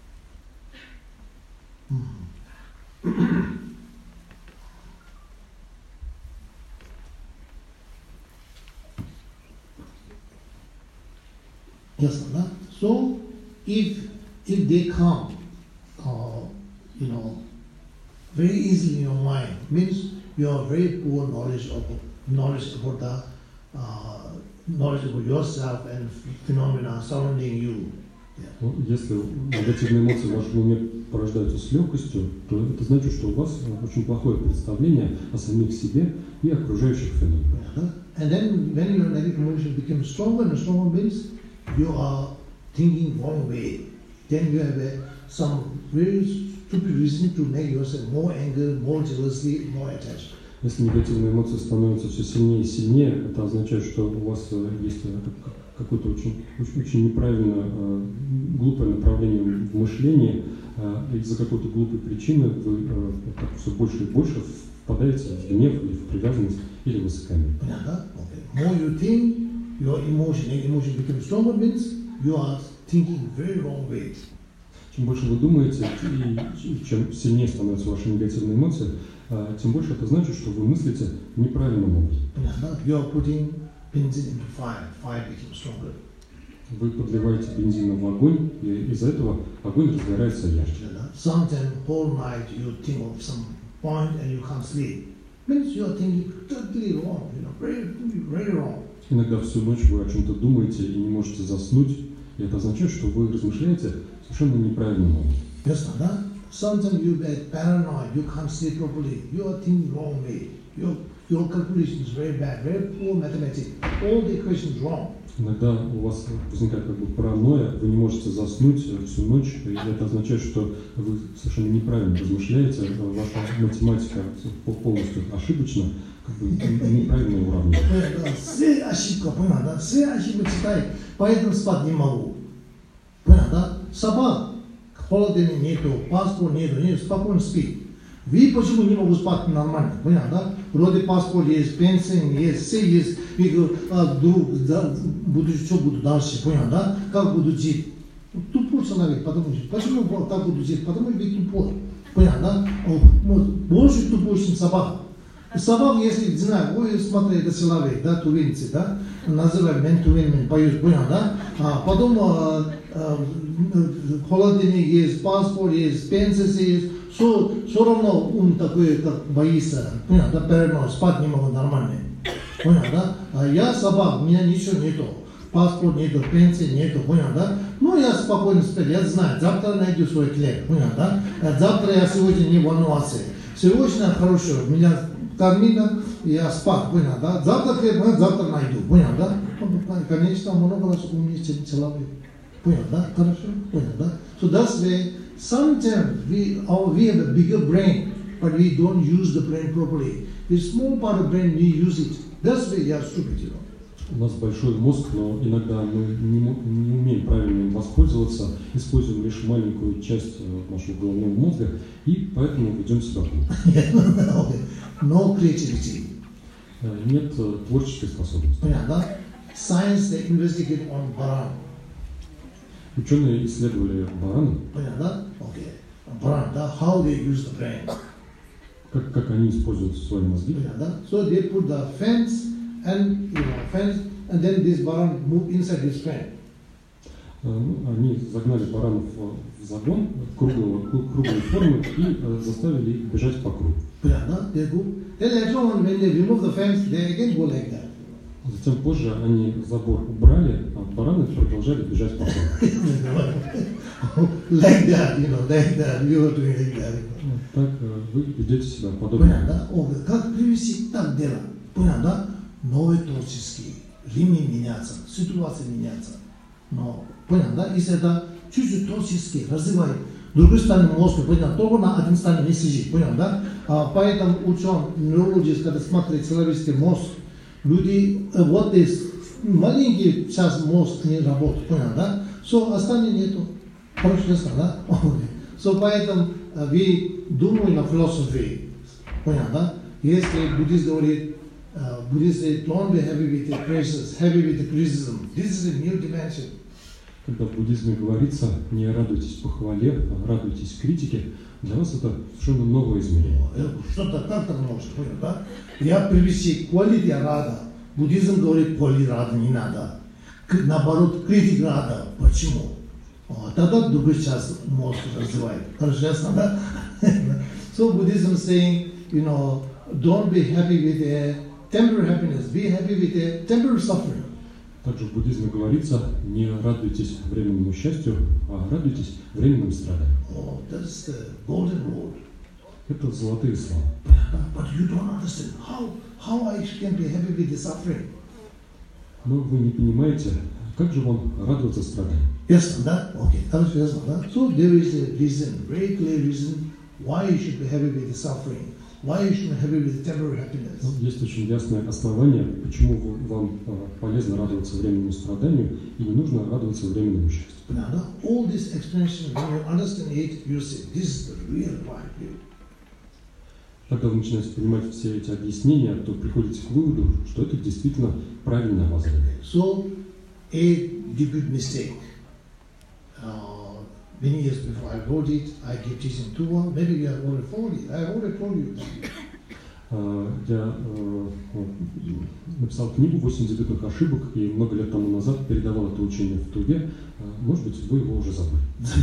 S2: Yes, no? So, if if they come, uh, you know, very easily in your mind, means you have very poor knowledge of knowledge about the uh, knowledge about yourself and phenomena surrounding you. Ну, если негативные эмоции в вашем уме порождаются с легкостью, то это значит, что у вас очень плохое представление о самих себе и окружающих феноменах.
S1: And then when your negative emotion becomes stronger and stronger means you are thinking wrong way. Then you have a, some very stupid reason to make yourself more anger, more jealousy, more attached.
S2: Если негативные эмоции становятся все сильнее и сильнее, это означает, что у вас есть какое-то очень, очень, очень неправильное, глупое направление в мышлении, из-за какой-то глупой причины вы так все больше и больше впадаете в гнев или в привязанность или в высокомерие.
S1: Okay. More you think, your emotion, emotion becomes stronger means you are thinking very wrong way.
S2: Чем больше вы думаете, и чем сильнее становятся ваши негативные эмоции, тем больше это значит, что вы мыслите неправильным образом.
S1: You are putting benzene into fire, fire becomes stronger.
S2: Вы подливаете бензин в огонь, и из-за этого огонь разгорается ярче.
S1: Sometimes whole night you think of some point and you can't sleep. Means you are thinking totally wrong, you know, very, very wrong.
S2: Иногда всю ночь вы о чем-то думаете и не можете заснуть, и это означает, что вы размышляете совершенно неправильным образом.
S1: Yes, да? Sometimes you get paranoid, you can't sleep properly, you are thinking wrong way. Your, your calculation is very bad, very poor mathematics. All the equations wrong.
S2: Иногда у вас возникает как бы паранойя, вы не можете заснуть всю ночь, и это означает, что вы совершенно неправильно размышляете, ваша математика полностью ошибочна, как бы неправильное уравнение.
S1: Все ошибка, понял, да? Все ошибки читает, поэтому спать не могу. Понял, да? Собак, холодильника нету, паспорт нету, нету, спокойно спит. Вы почему не могут спать нормально, понял, да? Вроде паспорт есть, пенсия есть, все есть. Вы говорите, а, друг, да, буду, что буду дальше, понял, да? Как буду жить? Тупой человек, потому что, почему так буду жить? Потому что вы тупой, понял, да? Больше тупой, чем собака. Собак, если, не знаю, вы смотрите, это человек, да, тувинцы, да? Называем мен тувин, поют, понял, да? А потом а, а, холодильник есть, паспорт есть, пенсия есть. Все, все равно ум такой, как боится, понял, да, перед спать не могу нормально, понял, да? А я собак, у меня ничего нету, паспорт нету, пенсии нету, понял, да? Ну, я спокойно сплю, я знаю, завтра найду свой хлеб, понял, да? Завтра я сегодня не волновался, сегодня хорошо, меня кормили, я спал, понял, да? Завтра хлеб, завтра найду, понял, да? Конечно, много раз умнее, чем человек, понял, да? Хорошо, понял, да? So that's why sometimes we, our, we have a bigger brain, but we don't use the brain properly. The small part of the brain, we use it. That's why we are stupid, you know.
S2: У нас большой мозг, но иногда мы не, не умеем правильно им воспользоваться, используем лишь маленькую часть нашего головного мозга, и поэтому ведем себя плохо.
S1: No creativity.
S2: Нет творческой способности.
S1: Понятно? Science, they investigate on баран.
S2: Ученые исследовали баранов.
S1: Понятно? Okay. Баран, да? How they use the brain.
S2: Как, как они используют свои мозги.
S1: Понятно? So they put the fence and, you know, fence, and then this baran move inside this fence.
S2: Они загнали баранов в загон круглого, круглой формы и заставили их бежать по кругу.
S1: Понятно? They go. Then later on, when they remove the fence, they again go like that.
S2: Затем позже они забор убрали, а бараны продолжали бежать по кругу.
S1: Like that, you know, like that, you are doing like that.
S2: Так вы ведете себя подобно.
S1: Понятно? Как привести так дело? Понятно? Новые творческие, время меняться, ситуация меняется. Но, понятно? Если это чуть-чуть творчески развивает, с другой стороны мозг, понятно, только на один стороне не сидит, понятно, да? А поэтому ученый, неврологист, когда смотрит человеческий мозг, люди, вот здесь маленький сейчас мозг не работает, понятно, да? So, остальных нету. Хорошо, да? So, поэтому вы думаете на философии, понятно, да? Если буддист говорит, Buddhists say, don't be happy with the praises, happy with the criticism. This is a new dimension.
S2: Когда в буддизме говорится, не радуйтесь похвале, а радуйтесь критике, для вас это совершенно новое измерение.
S1: Что-то как так может быть, да? Я привести quality рада. Буддизм говорит, quality рада не надо. Наоборот, критик рада. Почему? Тогда другой час мозг развивает. Хорошо, ясно, да? So Buddhism saying, you know, don't be happy with a temporary happiness, be happy with a temporary suffering.
S2: Также в буддизме говорится: не радуйтесь временному счастью, а радуйтесь временным страданиям.
S1: Oh, that's the golden rule.
S2: Это золотые слова.
S1: But you don't understand how how I can be happy with the suffering.
S2: Но вы не понимаете, как же вам радоваться страданиям?
S1: Yes, да? Okay. Yes, да? So there is a reason, very clear reason why you should be happy with the suffering. Why you should be happy with the temporary happiness.
S2: Есть очень ясное основание, почему вам полезно радоваться временному страданию и не нужно радоваться временному счастью.
S1: Now, all this explanation, when you understand it, you say, this is the real right view.
S2: Когда вы начинаете понимать все эти объяснения, то приходите к выводу, что это действительно правильное воззрение.
S1: So, a big mistake. Uh, many years before I wrote it, I gave teaching to one. Maybe you have already followed it. I already told you.
S2: Uh, я uh, написал книгу «восемь дебютных ошибок» и много лет тому назад передавал это учение в Туве. Uh, может быть, вы его уже забыли.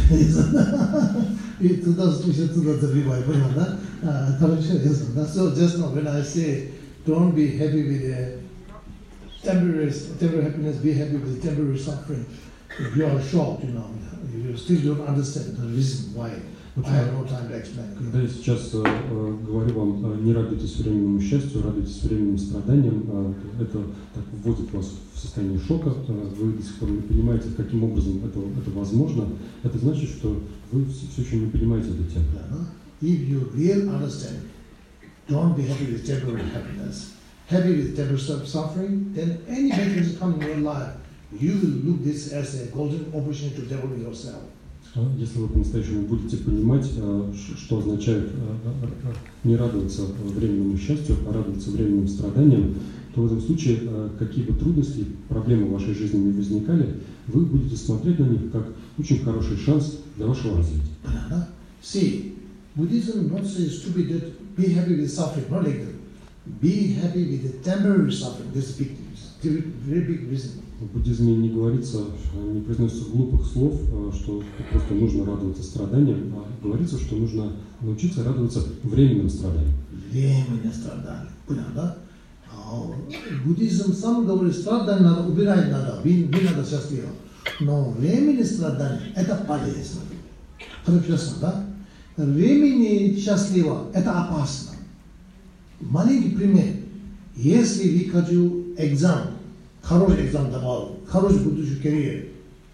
S1: И туда слушать, туда забивай, понял, да? Хорошо, ясно. So just now when I say don't be happy with the temporary, temporary happiness, be happy with the temporary suffering. If you are shocked, you know, you still don't understand the reason why. I have no time to explain.
S2: Когда я сейчас uh, uh, говорю вам, uh, не радуйтесь временному счастью, радуйтесь временным страданиям, uh, это так вводит вас в состояние шока, uh, вы до сих пор не понимаете, каким образом это, это возможно, это значит, что вы все, все еще не понимаете эту тему.
S1: If you really understand, don't be happy with temporary happiness, happy with temporary suffering, then any happiness come in your life, you will look this as a golden opportunity to develop yourself.
S2: Если вы по-настоящему будете понимать, что означает не радоваться временному счастью, а радоваться временным страданиям, то в этом случае, какие бы трудности, проблемы в вашей жизни не возникали, вы будете смотреть на них как очень хороший шанс для вашего развития.
S1: See, Buddhism not says to be that be happy with suffering, not like that. Be happy with the temporary suffering. This is big, very big reason.
S2: В буддизме не говорится, не произносится глупых слов, что просто нужно радоваться страданиям, а говорится, что нужно научиться радоваться временным страданиям.
S1: Временные страдания. Понял, да? Буддизм сам говорит, страдания надо убирать, надо, не надо счастливо. Но временные страдания – это полезно. Хорошо, да? Времени счастливо – это опасно. Маленький пример. Если вы хочу экзамен, хороший экзамен давал, хороший будущий карьер,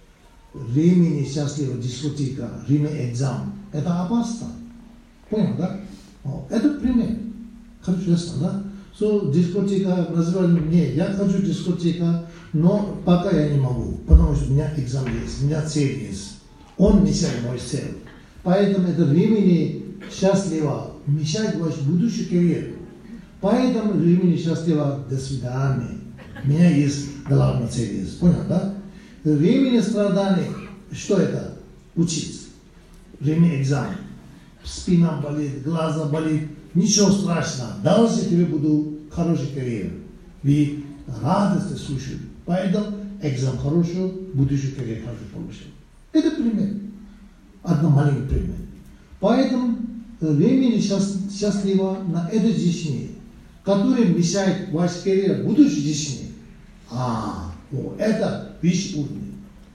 S1: времени счастливо, дискотека, время экзамен – это опасно. Понял, да? Это пример. Хорошо, ясно, да? So, дискотека, называли мне, я хочу дискотека, но пока я не могу, потому что у меня экзамен есть, у меня цель есть. Он мешает мой цель. Поэтому это времени счастливо мешает ваш будущий карьер. Поэтому времени счастливо до свидания. У меня есть главная цель есть. Понял, да? Времени страданий, что это? Учиться. Время экзамен. Спина болит, глаза болит. Ничего страшного. Даже тебе буду хороший карьер. Вы радостно слушаете. Поэтому экзамен хороший, будущий карьер хороший получил. Это пример. Одно маленький пример. Поэтому времени счастливо на этой жизни, который мешает ваш карьер будущей жизни. А, о, это высший уровень.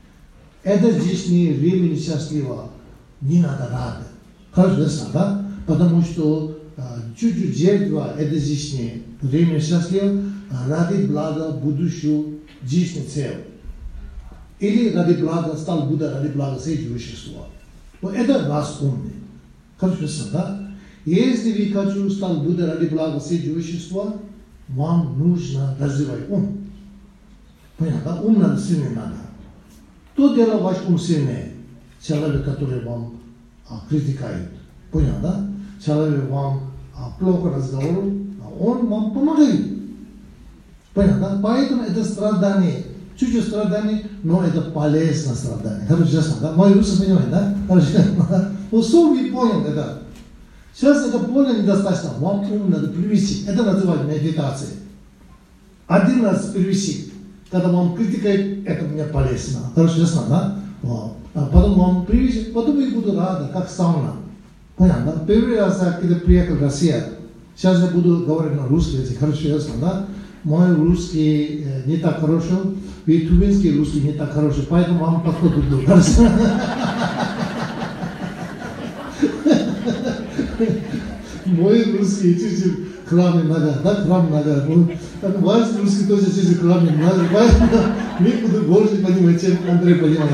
S1: Этой жизни времени счастливо не надо рада. Хорошо, да? Потому что а, чуть-чуть жертва этой жизни времени счастливо ради блага будущую жизни цель. Или ради блага стал Будда, ради блага всех существ. Но это раз умный. Хорошо, да? Если вы хотите стать Будда ради блага всех существ, вам нужно развивать ум. Понятно? Ум надо сильный надо. То дело ваш ум сильный. Человек, который вам а, критикует. Понятно, да? Человек вам а, плохо разговаривает, а он вам помогает. Понятно, да? Поэтому это страдание. Чуть-чуть страдание, но это полезно страдание. Хорошо, ясно, да? Мой русский понимает, да? Хорошо, да? Вот что вы понял это? Сейчас это понял недостаточно. Вам ум надо привести. Это называют медитацией. Один раз привести. Когда вам критикует, это мне полезно. Хорошо, ясно, да? А потом вам привести, потом я буду рада, как сауна. Понятно, да? Первый раз я когда приехал в Россию, сейчас я буду говорить на русском языке. Хорошо, ясно, да? мой русский не так хороший, и тувинский русский не так хороший, поэтому вам подход другой. Мой русский чуть-чуть храм надо, да, храм надо. Ваш русский тоже чуть-чуть храм надо, поэтому мы будем больше понимать, чем Андрей понимает.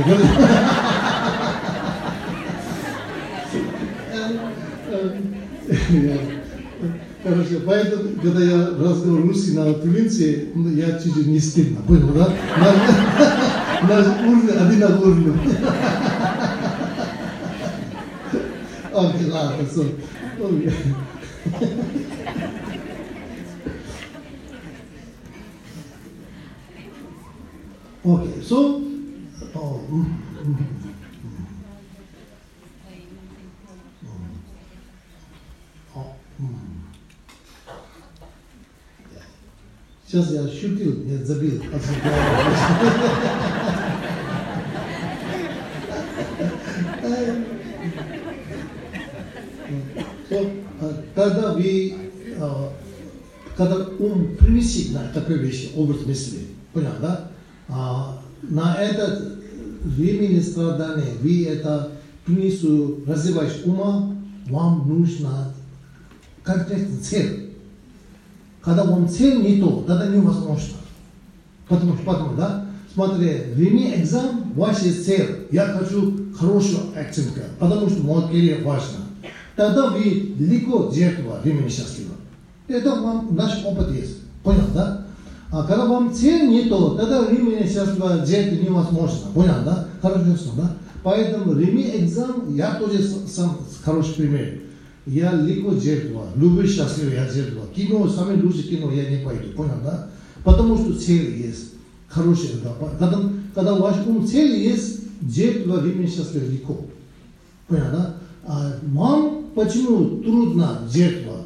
S1: Хорошо, поэтому, когда я разговариваю русский на тувинце, я чуть-чуть не стыдно, понял, да? Наш уровень одинаковый. Окей, ладно, все. Okay, so, oh, mm, mm, mm. Oh, mm. Сейчас я шутил, я забил. So, тогда вы, когда ум привычен на такой вещи, образ мысли, понял, да? На это времени страдания вы это принесу, развиваешь ума, вам нужна конкретная цель. Когда вам цель не то, тогда невозможно. Потому что, потому, да, смотри, времени экзамен, ваша цель, я хочу хорошую оценку, потому что мой карьер важно. Тогда вы легко жертва времени счастливо. Это вам наш опыт есть. Понял, да? А когда вам цель не то, тогда времени счастливо жертва невозможно. Понял, да? Хорошо, да? Поэтому времени экзамен, я тоже сам хороший пример. Я легко жертва, люблю счастливо, я жертва. Кино, самое лучшее кино я не пойду. Понял, да? Потому что цель есть. Хорошая, да? Когда, когда ваш ум цель есть, жертва времени счастливо легко. Понял, да? А вам почему трудно жертва?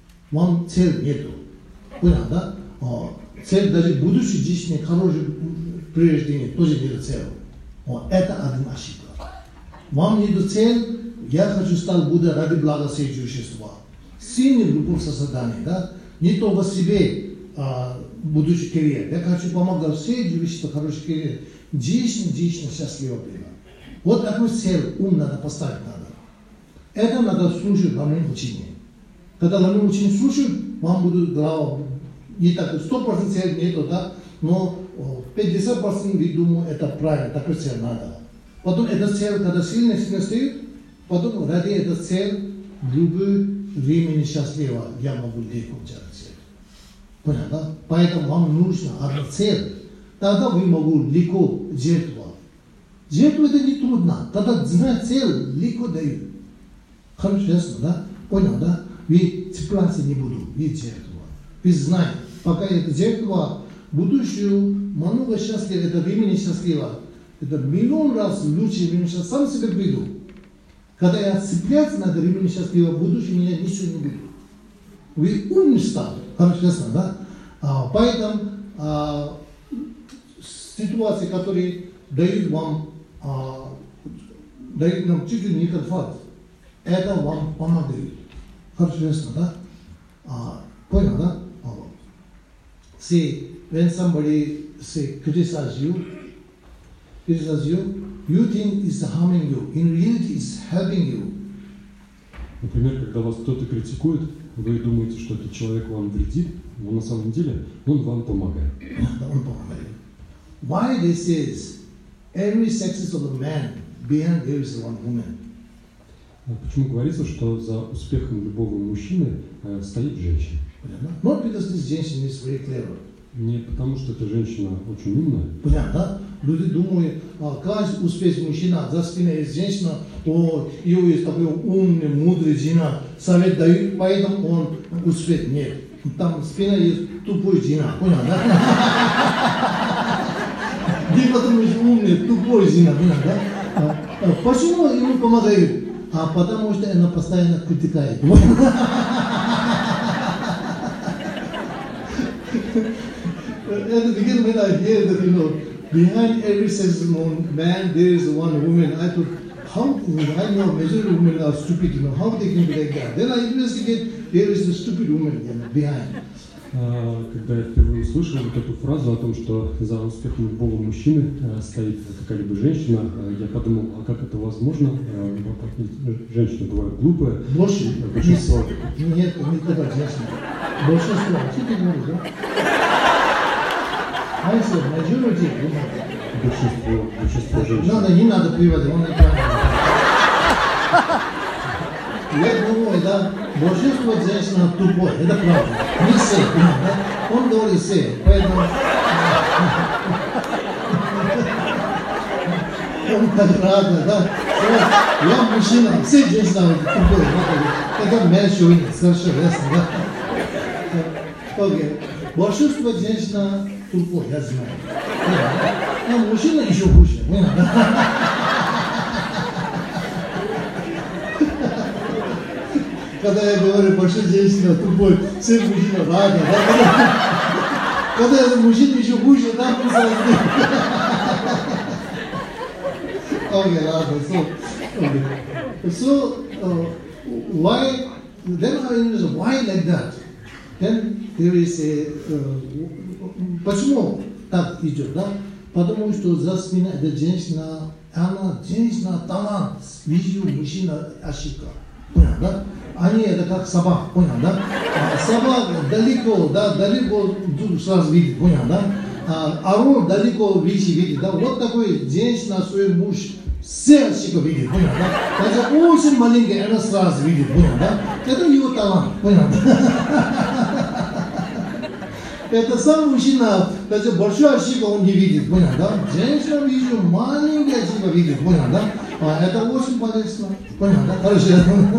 S1: Вам цель нету. Понял, да? О, цель даже будущей жизни, хорошее прежде тоже нет цель. О, это одна ошибка. Вам нету цель, я хочу стать Будда ради блага всех существа. Сильный любовь созидания, да? Не только себе а, будущий карьер. Я хочу помогать всем существам хороший карьер. Жизнь, жизнь счастливо была. Вот такую цель ум надо поставить надо. Это надо слушать во время учения. Когда во время учения слушают, вам будет голова не так, сто процентов цель нету, да? Но пятьдесят процентов вы думаете, это правильно, такую цель надо. Потом эта цель, когда сильно-сильно стоит, потом ради этой цели, любое времени счастливо, я могу легко взять цель. Понял, да? Поэтому вам нужна одна цель. Тогда вы могу легко жертвовать. Жертвовать это не трудно. Тогда знать цель, легко дают. Хорошо, ясно, да? Понял, да? Вы цепляться не буду, вы жертва. Вы знаете, пока это жертва, будущее много счастливо, это времени счастливо. Это миллион раз лучше времени счастливо, сам себе приду. Когда я цепляться на это времени счастливо, будущее меня ничего не будет. Вы умный стали, хорошо, ясно, да? А, поэтому а, ситуации, которые дают вам, а, дают нам чуть ли не комфорт, это вам помогает. Хорошо, ясно, да? А, понял, да? See, when somebody say criticize you, criticize you, you think it's harming you. In reality, it's helping you.
S2: Например, когда вас кто-то критикует, вы думаете, что этот человек вам вредит, но на самом деле он вам помогает.
S1: Он помогает. Why this is every success of a man behind there is one woman.
S2: Почему говорится, что за успехом любого мужчины э, стоит женщина?
S1: Not because this женщина is very clever.
S2: Не потому, что эта женщина очень умная.
S1: Понятно, да? Люди думают, а, каждый успешный мужчина, за спиной есть женщина, о, ее есть такой умный, мудрый жена, совет дают, поэтому он успех нет. Там спина есть тупой жена, понял, да? Не потому что умный, тупой жена, понял, да? Почему ему помогают? А потому что она постоянно критикует. At the beginning, when I hear that, you know, behind every successful man there is one woman, I thought, how, I know majority of women are stupid, you know, how they can be like that? Then I investigate, there is a stupid woman, you know, behind.
S2: Когда я впервые услышал вот эту фразу о том, что за успехом любого мужчины стоит какая-либо женщина, я подумал, а как это возможно? Женщины бывают глупые.
S1: Больше?
S2: Большинство.
S1: Нет, никогда женщина. Большинство. Что ты говоришь, да? I said majority.
S2: Большинство, большинство женщин.
S1: Надо, не надо приводить, он неправильно. Я думаю, да, большинство женщин тупой, это правда. Не все, да? Он говорит все, поэтому... Он так рад, да? Я мужчина, все женщины тупой. Это меньше нет, совершенно ясно, да? Окей. Большинство женщин тупой, я знаю. А мужчина еще хуже, понятно? Когда я говорю, большой женщина тупой, все мужчина, ладно, да? Когда это мужчина еще хуже, да, просто... Окей, ладно, so, okay. So, uh, why, then I understand, why like that? Then there is a, uh, почему так идет, да? Потому что за спиной эта женщина, она, женщина, талант, вижу, мужчина, ошибка. Понял, да? Они это как собак, понял, да? А собака далеко, да, далеко сразу видит, понял, да? А орел далеко вещи видит, да? Вот такой женщина, свой муж, все ошибка видит, понял, да? Даже очень маленькая, она сразу видит, понял, да? Это его талант, понял, да? Это сам мужчина, даже большую ошибку он не видит, понял, да? Женщина вижу, маленькая ошибка видит, понял, да? А это очень полезно, понял, да? Хорошо.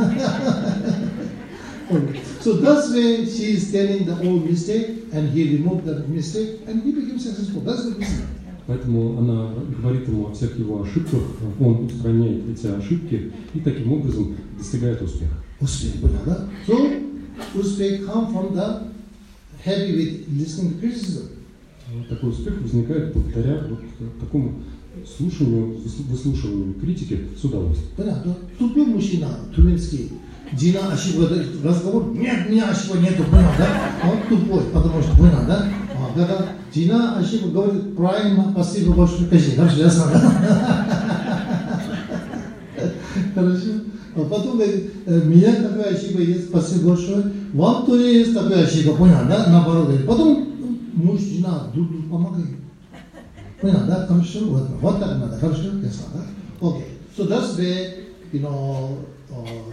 S1: So that's way she is telling the old mistake, and he removed that mistake, and he became successful. That's the reason.
S2: Поэтому она говорит ему о всех его ошибках, он устраняет эти ошибки и таким образом достигает успеха.
S1: Успех, понял, да? So, успех come from the happy with listening to criticism.
S2: Такой успех возникает благодаря вот такому слушанию, выслушиванию критики с удовольствием.
S1: Понятно. Тупой мужчина, турецкий, жена ошибка, разговор, нет, у меня ошибка нету, понял, да? Он тупой, потому что, понял, да? А когда жена ошибка говорит, правильно, спасибо большое, скажи, хорошо, ясно, да? Хорошо. А потом говорит, у меня такая ошибка есть, спасибо большое, вам тоже есть такая ошибка, понял, да? Наоборот, говорит. Потом муж, жена, друг другу помогают. Понял, да? Хорошо, вот, вот так надо, хорошо, ясно, да? Окей. So that's where, you know, uh,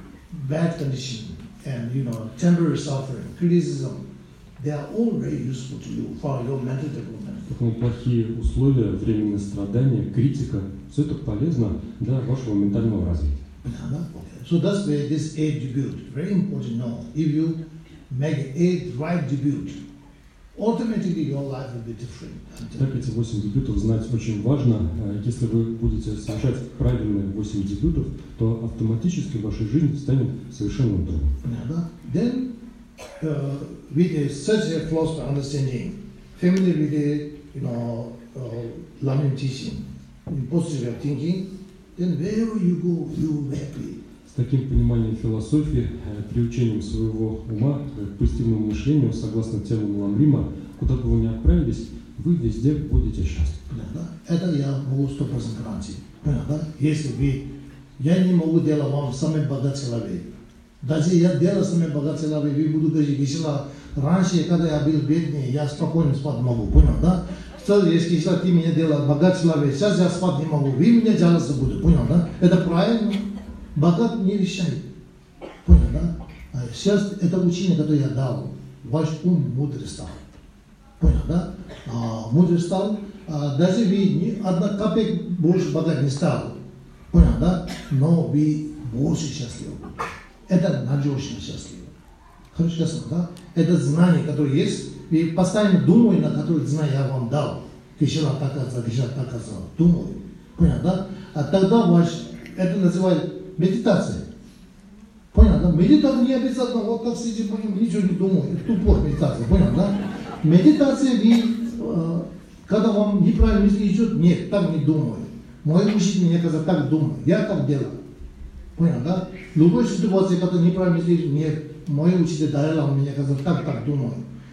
S1: bad condition and, you know, temporary suffering, criticism, they are all very useful to you for your mental development.
S2: Поэтому плохие условия, временные страдания, критика, все это полезно для вашего ментального развития.
S1: Okay. So that's where this eight debut, very important now. If you make eight right debut, automatically your life will be different.
S2: Так, эти восемь дебютов знать очень важно. Если вы будете совершать правильные восемь дебютов, то автоматически ваша жизнь станет совершенно другой.
S1: Then, uh, with a, such a philosophy understanding, familiar with a, you know, uh, loving teaching, positive thinking, then wherever you go, you will be happy.
S2: С таким пониманием философии, приучением своего ума к позитивному мышлению, согласно телу Ламрима, куда бы вы ни отправились, вы везде будете счастливы.
S1: Это я могу сто процентов гарантии. Понятно? Если вы, я не могу делать вам самый богатый человек. Даже я делаю самый богатый человек, вы буду даже весело. Раньше, когда я был бедный, я спокойно спать могу. Понял, да? Что, если ты меня делаешь богатый человек, сейчас я спать не могу, вы меня жаловаться будете. Понял, да? Это правильно. Богат не решает. Понял, да? А сейчас это учение, которое я дал, ваш ум мудрый стал. Понял, да? А, мудрый стал, а, даже вы ни одна капелька больше богат не стал. Понял, да? Но вы больше счастливы. Это надежно счастливы. Хорошо, ясно, да? Это знание, которое есть, вы постоянно думаете, на которое знание я вам дал. Кишела так сказал, кишела так сказал. Думаю. Понял, да? А тогда ваш, это называется медитация. Понял, да? Медитация не обязательно вот так сидеть, ничего не думать. Это тупая медитация, понял, да? Медитация, вы, э, когда вам неправильно мысли идет, нет, так не думаю. Мой учитель мне сказал, так думаю, я так делаю. Понял, да? В любой ситуации, когда неправильно мысли идет, нет, мой учитель Далай Лама мне сказал, так, так думаю.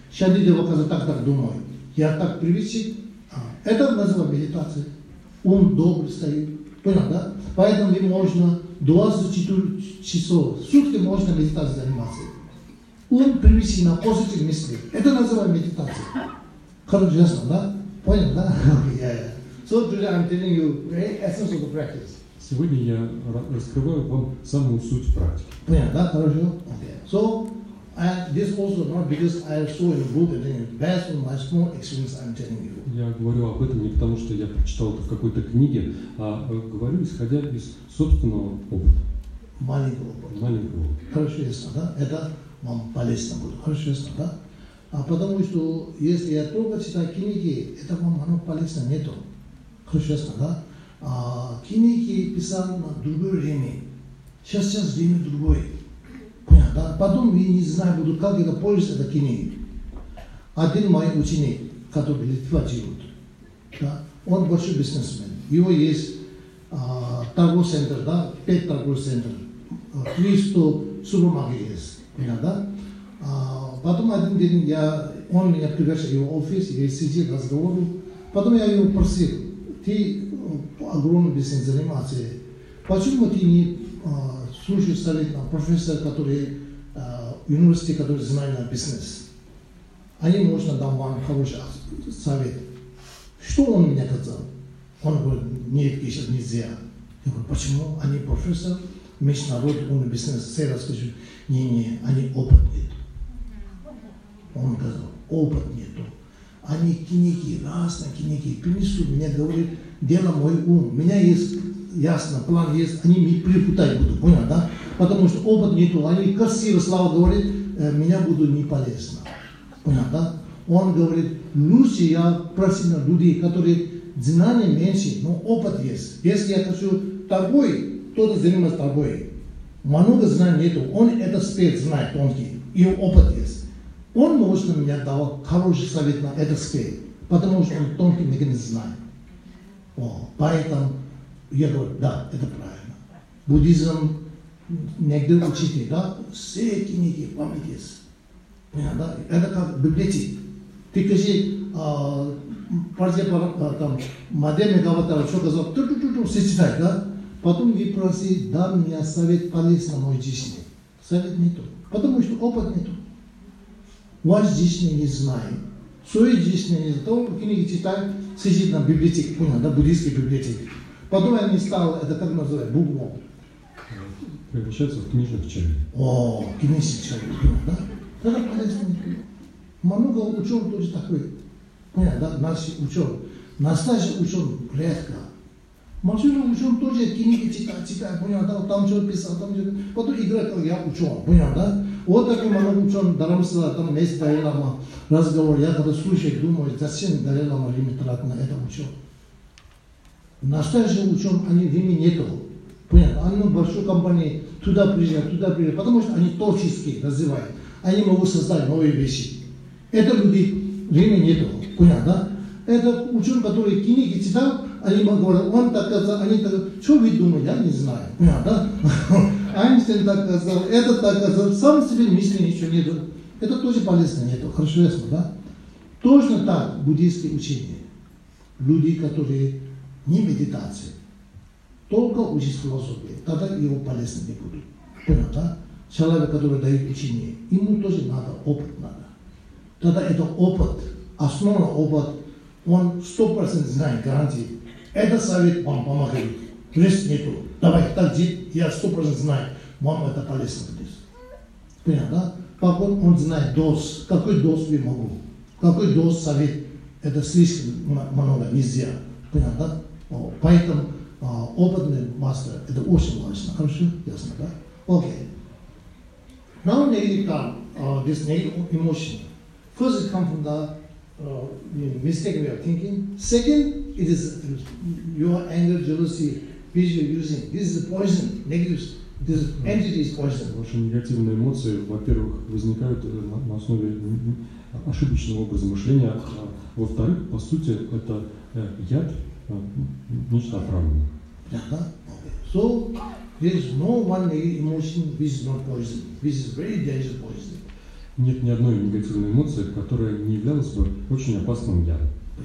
S1: Шади деваказа так так думаю. Я так привычек. Это называется медитация. Ум добрый стоит. Понял, да? Поэтому вы можно двадцать четыре часов в сутки можно медитацией заниматься. Ум привычен на позитивные мысли. Это называется медитация. Хорошо, ясно, да? Понял, да? Okay, yeah, yeah. So today I'm telling you the essence of the practice.
S2: Сегодня я раскрываю вам самую суть практики.
S1: Понял, да? Хорошо? Okay. So, and this also not because I saw in a book and then based on my small experience I'm telling you.
S2: Я говорю об этом не потому, что я прочитал это в какой-то книге, а говорю, исходя из собственного опыта.
S1: Маленького опыта.
S2: Маленького опыта.
S1: Хорошо, ясно, да? Это вам полезно будет. Хорошо, ясно, да? А потому что если я только читаю книги, это вам оно полезно нету. Хорошо, ясно, да? А книги писал на другое время. Сейчас, сейчас время другое. Понятно, да? Потом я не знаю, буду, как это пользоваться этой книгой. Один мой ученик, который в Литве живет, да? Он большой бизнесмен. Его есть а, торговый центр, да? Пять торговых центров. триста супермаркетов есть. Понятно, да? А, потом один день я, он меня приглашал в его офис, я сидел, разговаривал. Потом я его просил, ты огромный бизнес занимаешься, почему ты не а, слушаешь совет на профессора, который а, в университете, который знает на бизнес? Они можно дам вам хороший совет. Что он мне сказал? Он говорит, нет, сейчас нельзя. Я говорю, почему? Они профессор, международный он бизнес, все расскажут, не-не, они опыт нет. Он сказал, опыт нету. Они книги, разные книги принесут, мне говорят, дело мой ум. У меня есть, ясно, план есть, они мне припутать будут, понял, да? Потому что опыт нету, они красиво слова говорят, меня будут не полезно. Понял, да? Он говорит, лучше я просил людей, которые знания меньше, но опыт есть. Если я хочу торгой, кто-то занимается торгой. Много знаний нету, он это спец знает, тонкий, его опыт есть. Он может мне давать хороший совет на этот спец, потому что он тонкий механизм знает. О, поэтому я говорю, да, это правильно. Буддизм, негде учите, да, все книги память есть. Да? Это как библиотека. Ты скажи, партия там, Мадья Мегаватара, что сказал, ту-ту-ту-ту, все читают, да? Потом вы просите, дай мне совет полезный на мой жизни. Совет нету, потому что опыт нету. Ваш жизни не знает, своей жизни не знает. То книги читают, сидит на библиотеке, понял, да, буддийской библиотеке. Потом я не стал, это как называется, букву.
S2: Превращается в книжных человек.
S1: О, книжный человек, да? Это полезно. Много ученых тоже такой. Понятно, да? Наши ученые. Настоящий ученый редко. Машина ученый тоже книги читает, читает, понятно, да? Там что писал, там что. Потом играет, как я ученый, понятно, да? Вот такой много ученый, Дарамсала, там вместе Далай-Лама разговор. Я когда слушаю, думаю, зачем Далай-Лама время тратить на это ученый? Настоящий ученый, они времени нету. Понятно, они в большой компании туда приезжают, туда приезжают, потому что они творческие развивают. Они могут создать новые вещи. Это люди, времени нету, понятно, да? Это ученые, которые книги читают, они говорят, он так сказал, они так, что вы думаете, я не знаю, понятно, да? Айнштейн так сказал, это так сказал, сам себе мысли ничего нету. Это тоже полезно нету, хорошо ясно, да? Точно так буддийские учения. Люди, которые не медитации, только учат философию, тогда его полезно не будут. Понял, да? Человек, который дает учение, ему тоже надо, опыт надо. Тогда это опыт, основной опыт, он сто процентов знает гарантии. Это совет вам помогает. Риск нету. Давай, так делай, я сто процентов знаю, вам это полезно будет. Понял, да? Потом он знает доз, какой доз вы могу, какой доз совет, это слишком много, нельзя. Понял, да? Поэтому опытный мастер, это очень важно. Хорошо? Ясно, да? Окей. Now negative come, uh, this negative emotion. First it comes from the uh, mistaken way of thinking. Second, it is your anger, jealousy, which you're using. This is poison, negative, this entity is poison.
S2: Ваши негативные эмоции, во-первых, возникают на, на основе ошибочного образа мышления, а во-вторых, по сути, это яд, нечто отравленное.
S1: Uh-huh. So, there is no one negative emotion which is not poison, which is very dangerous poison.
S2: Нет ни одной негативной эмоции, которая не являлась бы очень опасным ядом.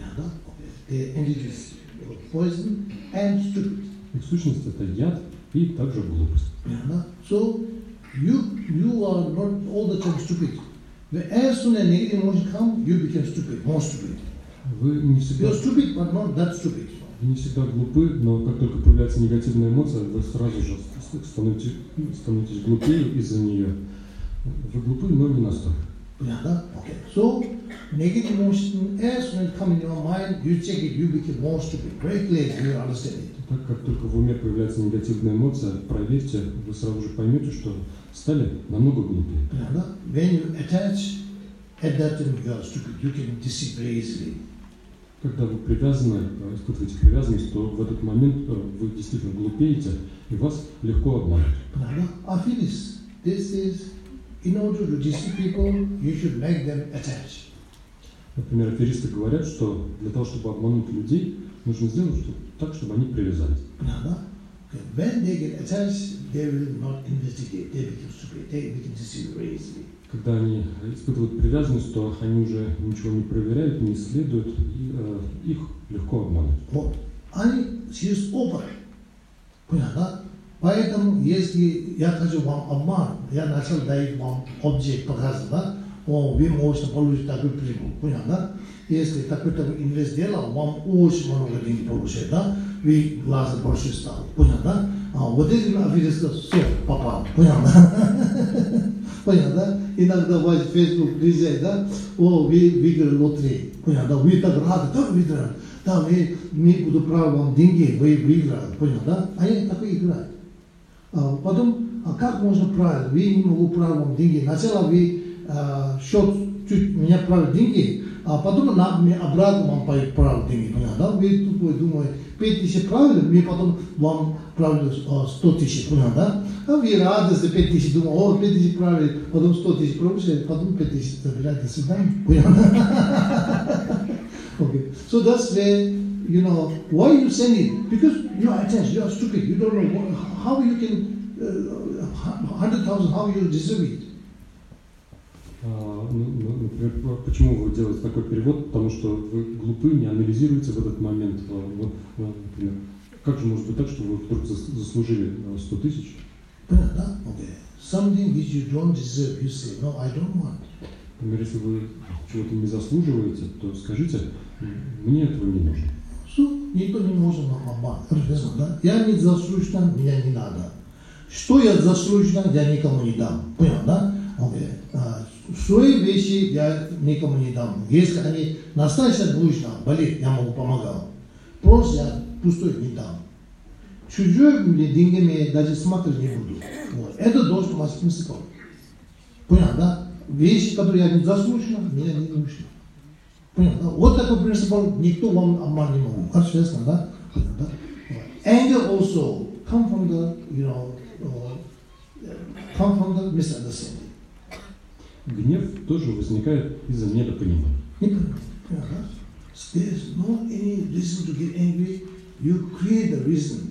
S1: Poison and stupid.
S2: И в сущности это яд и также глупость.
S1: So you you are not all the time stupid. As soon as negative emotion come, you become stupid, more stupid.
S2: Вы не всегда,
S1: You're stupid, but not that stupid.
S2: вы не всегда глупы, но как только появляется негативная эмоция, вы сразу же становитесь, становитесь глупее из-за нее. Вы глупы, но не настолько.
S1: Okay. So negative emotion, as soon as it come in your mind, you check it, you become more stupid. Very clearly, you understand it.
S2: Так как только в уме появляется негативная эмоция, проверьте, вы сразу же поймете, что стали намного глупее.
S1: When you attach, at that time you are stupid. You can deceive very easily.
S2: Когда вы привязаны, испытываете привязанность, то в этот момент вы действительно глупеете, и вас легко обмануть.
S1: I feel this. This is, in order to deceive people, you should make them attach.
S2: Например, аферисты говорят, что для того, чтобы обмануть людей, нужно сделать так, чтобы они привязались.
S1: When they get attached, they will not investigate. They become stupid. They become deceived very easily.
S2: Когда они испытывают привязанность, то они уже ничего не проверяют, не исследуют, и э, их легко обмануть.
S1: Вот. Они через опыт. Понятно? Поэтому, если я хочу вам обман, я начал дать вам объект показывать, да? О, вы можете получить такой прибыль. Понятно? Если такой-то инвест сделал, вам очень много денег получает, да? Вы глаза больше стали. Понятно? А вот этим аферистам все попал. Понятно? Понятно? Иногда ваш Facebook приезжает, да? О, вы выиграли лотерею. Понятно? Вы так рады, так выиграли. Да, мы, мы буду править вам деньги, вы выиграли. Понятно? Они так и играют. А потом, а как можно править? Вы не могу править вам деньги. Сначала вы а, счет чуть меня правят деньги, а потом на, мне обратно вам правят деньги. Понятно? Вы тупой думаете, пять тысяч правили, мы потом вам правили сто тысяч. Понятно? А вы рады за пять тысяч, думаете, о, пять тысяч правили, потом сто тысяч правили, потом пять тысяч забирать, до свидания. Понятно? Okay. So that's where, you know, why you send it? Because you are attached, you are stupid, you don't know what, how you can, uh, one hundred thousand, how you deserve it.
S2: А, ну, например, почему вы делаете такой перевод? Потому что вы глупы, не анализируете в этот момент. Вот, например, как же может быть так, что вы вдруг заслужили сто тысяч?
S1: Понятно? Okay. Something which you don't deserve, you say, no, I don't want.
S2: Например, если вы чего-то не заслуживаете, то скажите, мне этого не нужно.
S1: So, никто не может нам обмануть. Да? Я не заслужен, меня не надо. Что я заслужен, я никому не дам. Понял, да? Okay. А, свои вещи я никому не дам. Если они настоящая нужна, болит, я могу помогать. Просто я пустой не дам. Чужими деньгами даже смотреть не буду. Вот. Это должен быть смысл. Понял, да? Вещи, которые я не заслужен, меня не нужны. Понятно? Вот такой принцип, никто вам обмануть не могут. Хорошо, ясно, да? Понятно, да? Anger also come from the, you know, uh, come from the misunderstanding.
S2: Гнев тоже возникает из-за недопонимания.
S1: Непонимание. Понятно? There's no any reason to get angry. You create the reason.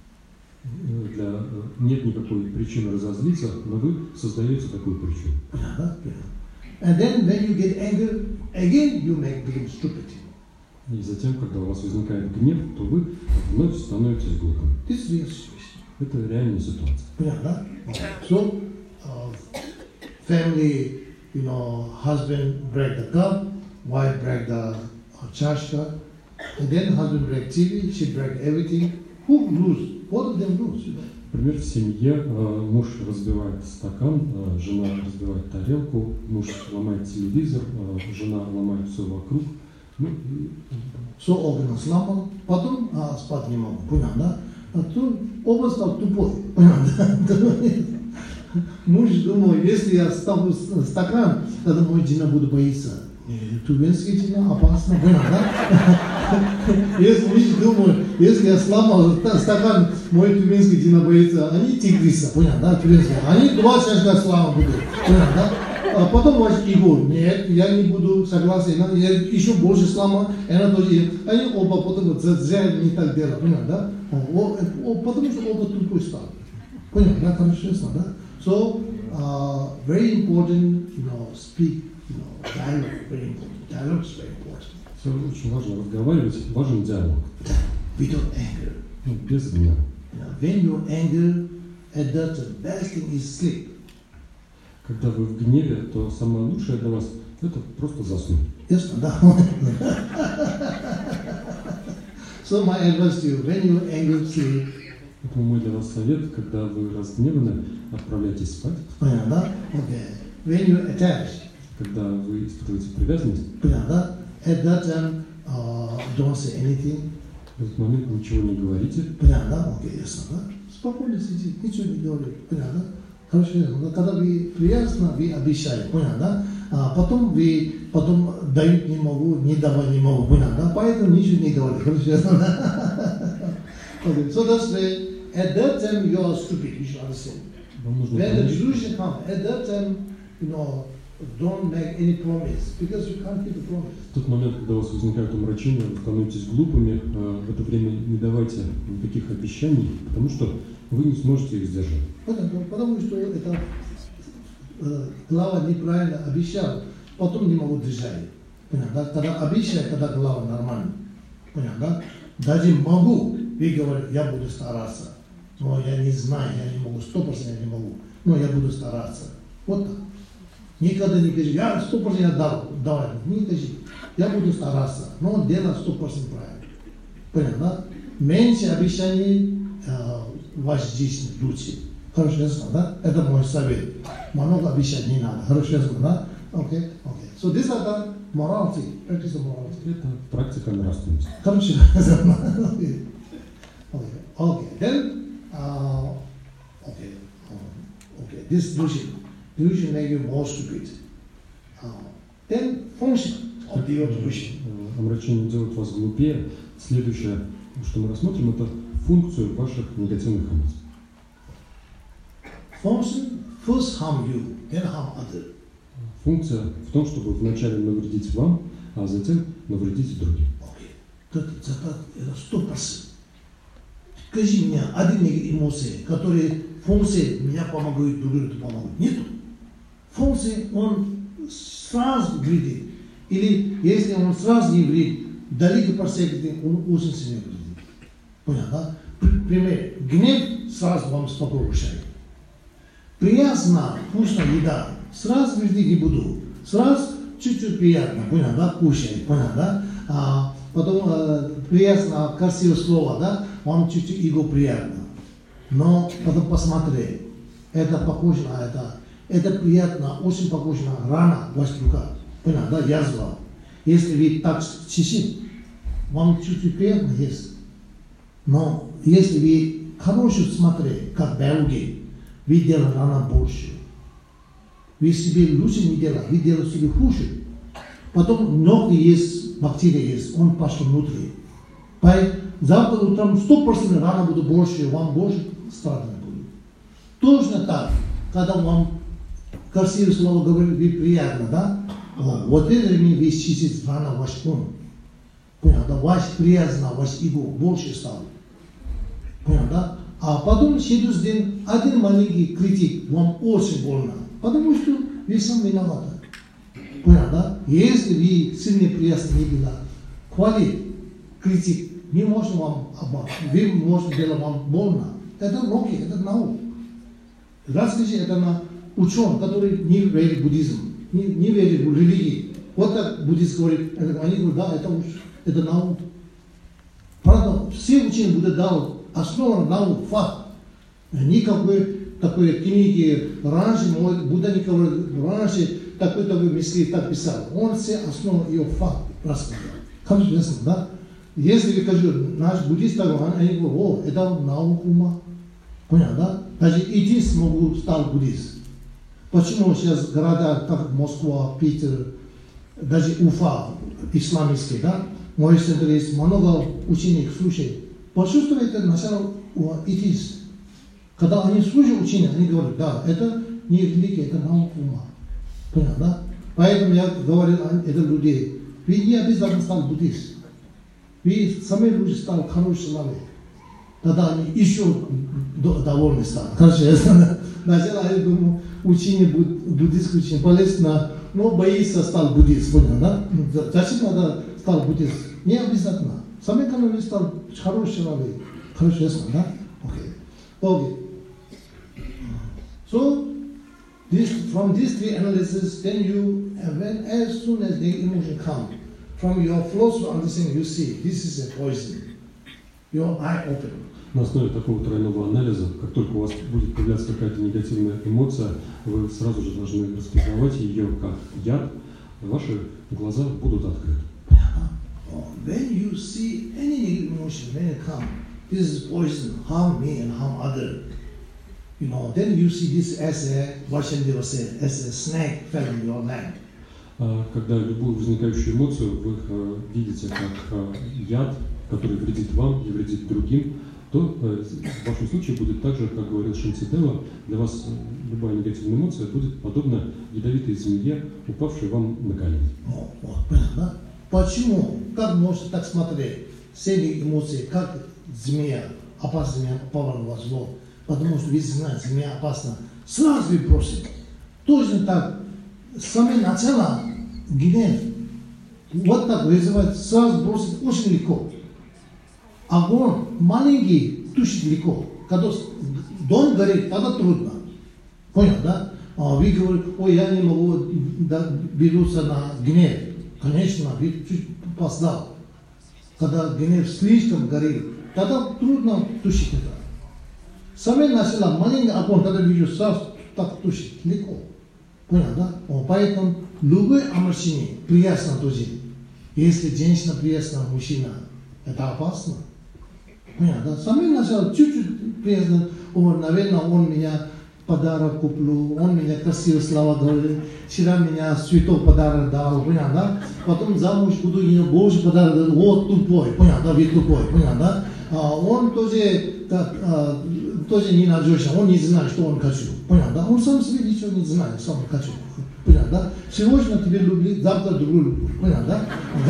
S2: Для, нет никакой причины разозлиться, но вы создаете такую причину.
S1: Понятно? And then when you get anger, again you make become stupid.
S2: И затем, когда у вас возникает гнев, то вы вновь становитесь глупым.
S1: This is real situation.
S2: Это реальная ситуация.
S1: Понятно? So, uh, family, you know, husband break the cup, wife break the uh, chashka, and then husband break T V, she break everything. Who lose? Both of them lose. You know?
S2: Например, в семье э, муж разбивает стакан, э, жена разбивает тарелку, муж ломает телевизор, э, жена ломает все вокруг. Ну,
S1: Все органы сломал, потом а, спать не могу, понял, да? А то оба стал тупой, понял, да? Муж думает, если я ставлю стакан, тогда мой жена будет бояться. Тубинская жена опасна, понял, да? Если муж думает, если я сломал стакан, мой тубинский жена боится, они тигриса, понял, да? Тубинская. Они два чашка слама будут, понял, да? А потом ваш Игорь, нет, я не буду согласен, я еще больше слама, она тоже, они оба потом зря не так делают, понял, да? О, о, потому что оба тупой стали. Понял, да, хорошо, ясно, да? So, uh, very important, you know, speak, you know, dialogue, very important. Dialogue is very important.
S2: Все очень важно разговаривать, важен диалог.
S1: Without anger.
S2: Ну, без гнева.
S1: You know, when you're angry, at that the best thing is sleep.
S2: Когда вы в гневе, то самое лучшее для вас – это просто заснуть.
S1: Yes, да. So my advice to you, when you're angry, sleep.
S2: Поэтому мой для вас совет, когда вы разгневаны, отправляйтесь спать.
S1: Понятно? Okay. When you're attached.
S2: Когда вы испытываете привязанность.
S1: Понятно? At that time, uh, don't say anything.
S2: В этот момент ничего не говорите.
S1: Понятно? Окей, ясно, да? Спокойно сидите, ничего не говорите. Понятно? Хорошо, ясно. Когда вы привязаны, вы обещаете. Понятно? А потом вы потом дают не могу, не давать не могу. Понятно? Поэтому ничего не говорите. Хорошо, ясно, да? Okay, so that's why at that time you are stupid. You should understand. When the delusion comes, at that time, you know, don't make any promise because you can't keep a promise.
S2: В тот момент, когда у вас возникает умрачение, вы становитесь глупыми, в это время не давайте никаких обещаний, потому что вы не сможете их сдержать.
S1: Потому, потому что это э, глава неправильно обещал, потом не могут держать. Понятно? Когда обещаю, когда глава нормально. Понятно? Даже могу, вы говорите, я буду стараться, но я не знаю, я не могу, сто процентов не могу, но я буду стараться. Вот так. Никогда не говори, я сто процентов дал, давай, не скажи, я буду стараться, но дело сто процентов правильно. Понятно? Меньше обещаний э, в вашей жизни лучше. Хорошо, ясно, да? Это мой совет. Много обещать не надо. Хорошо, ясно, да? Окей, окей. So these are the morality, practice of morality.
S2: Это практика нравственности.
S1: Хорошо, ясно. Окей. Okay. Then, uh, okay, um, okay. This delusion, delusion make you more stupid. Uh, then function of the delusion.
S2: Омрачение делает вас глупее. Следующее, что мы рассмотрим, это функцию ваших негативных эмоций.
S1: Function first harm you, then harm other.
S2: Функция в том, чтобы вначале навредить вам, а затем навредить другим.
S1: Окей. Okay. Это сто процентов. Скажи мне, один эмоции, которые функции меня помогают, другим помогают. Нету. Функции он сразу вредит. Или если он сразу не вредит, далеко просекает, он очень сильно вредит. Понятно? Пример. Гнев сразу вам спокойно решает. Приятно, вкусная еда. Сразу вредить не буду. Сразу чуть-чуть приятно. Понятно? Да? Кушай. Понятно? Да? А потом э, приятно, красивое слово, да? Вам чуть-чуть его приятно. Но потом посмотри. Это похоже на это. Это приятно, очень похоже на рана ваша рука. Понятно? Да? Язва. Если вы так чешите, вам чуть-чуть приятно есть. Но если вы хорошо смотрите, как биология, вы делаете рана больше. Вы себе лучше не делаете, вы делаете себе хуже. Потом ногти есть, бактерии есть, он пошел внутри. Поэтому завтра утром сто процентов рана будет больше, вам больше страдать будет. Точно так, когда вам красивое слово говорит, вы приятно, да? Вот, вот это вы чистите рана ваш ум. Понятно? Ваш приятно, ваш эго больше стало. Понятно? Да? А потом через день один маленький критик вам очень больно, потому что вы сам виноваты. Понятно? Да? Если вы сильно приятно не было, хвалит критик, не может вам обмануть, вы можете делать вам больно. Это наука, это наука. Расскажи это на ученых, которые не верят в буддизм, не, не верят в религию. Вот так буддист говорит, это, они говорят, да, это, это наука. Правда, все учения Будда дал основан на факт. Никакой такой книги раньше, Будда никого раньше такой-то мысли так писал. Он все основан ее факт рассказал. Хорошо, ясно, да? Если вы скажете, наш буддист такой, они говорят, о, это наука ума. Понятно, да? Даже идти смогу стал буддист. Почему сейчас города, как Москва, Питер, даже Уфа, исламистские, да? Мой центр есть много учеников, слушай. Почувствуйте начало идти. Когда они слушают учения, они говорят, да, это не религия, это наука ума. Понятно, да? Поэтому я говорю это людей. Вы не обязательно стали буддист. Вы сами люди стали хорошим человеком. Тогда они еще довольны стали. Хорошо, начал учение, буддийское учение, полез на, но боится, стал буддист, понял, да? Зачем надо стал буддист? Не обязательно. Самый экономист стал хороший человек, хороший ясно, да? Окей. Okay. So, this, from these three analyses, then you, when, as soon as the emotion comes, from your flows of understanding, you see, this is a poison. Your eye open.
S2: На основе такого тройного анализа, как только у вас будет появляться какая-то негативная эмоция, вы сразу же должны распознавать ее как яд, ваши глаза будут открыты.
S1: When you see any negative emotion, when it comes, this is poison, harm me and harm other. You know, then you see this as a, what Shandeva said, as a snake fell in your leg.
S2: Когда любую возникающую эмоцию вы видите как яд, который вредит вам и вредит другим, то в вашем случае будет так же, как говорил Шантидева, для вас любая негативная эмоция будет подобна ядовитой змее, упавшей вам на колени.
S1: Вот, вот, понятно? Почему? Как можно так смотреть? Все эмоции, как змея, опасная змея попала на вас в лоб. Потому что если знаете, змея опасна, сразу бросит. Точно так, с самого начала гнев, вот так вызывает, сразу бросит очень легко. Огонь маленький тушит легко. Когда дом горит, тогда трудно. Понял, да? А вы говорите, ой, я не могу беруться на гнев. Конечно, вы чуть опоздал. Когда гнев слишком горит, тогда трудно тушить это. Самое начало маленький огонь, тогда вижу, сразу так тушить легко. Понял, да? Поэтому любое омрачение приятно тоже. Если женщина приятна, мужчина, это опасно. Понятно, да? Самое начало чуть-чуть приятно, он, наверное, он меня подарок куплю, он меня красивые слова говорит, вчера меня цветов подарок дал, понятно, да? Потом замуж буду, ему больше подарок дал, вот тупой, понятно, да, ведь тупой, понятно, да? А он тоже, как, а, тоже не надежный, он не знает, что он хочу, понятно, да? Он сам себе ничего не знает, сам хочу, понятно, да? Сегодня тебя люблю, завтра другую люблю, понятно, да?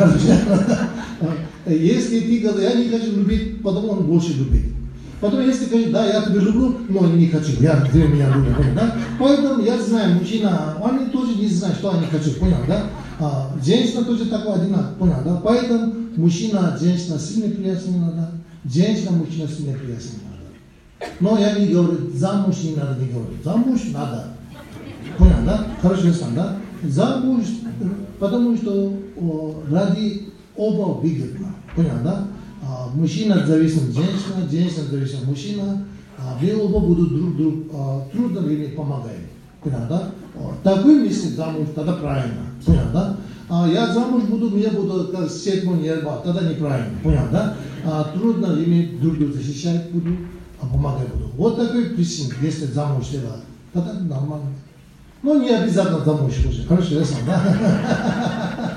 S1: Если ты говоришь, я не хочу любить, потом он больше любит. Потом, если говорит, да, я тебя люблю, но не хочу, я, ты меня любишь, понял, да? Поэтому я знаю, мужчина, они тоже не знают, что они хотят, понял, да? А, женщина тоже такой одинаковый, понял, да? Поэтому мужчина, женщина сильно приятно надо, женщина, мужчина сильно приятно надо. Но я не говорю, замуж не надо, не говорю, замуж надо. Понял, да? Хорошо, ясно, да? Замуж, потому что о, ради оба выгодно, понял, да? А, мужчина зависит от женщины, женщина зависит от мужчины, а вы оба будут друг другу а, трудно время помогать, понял, да? А, такой мысли замуж, тогда правильно, понял, да? А я замуж буду, я буду как сетмон ерба, тогда неправильно, понял, да? А, трудно время друг друга защищать буду, а помогать буду. Вот такой причина, если замуж делать, тогда нормально. Но не обязательно замуж уже, хорошо, ясно, да?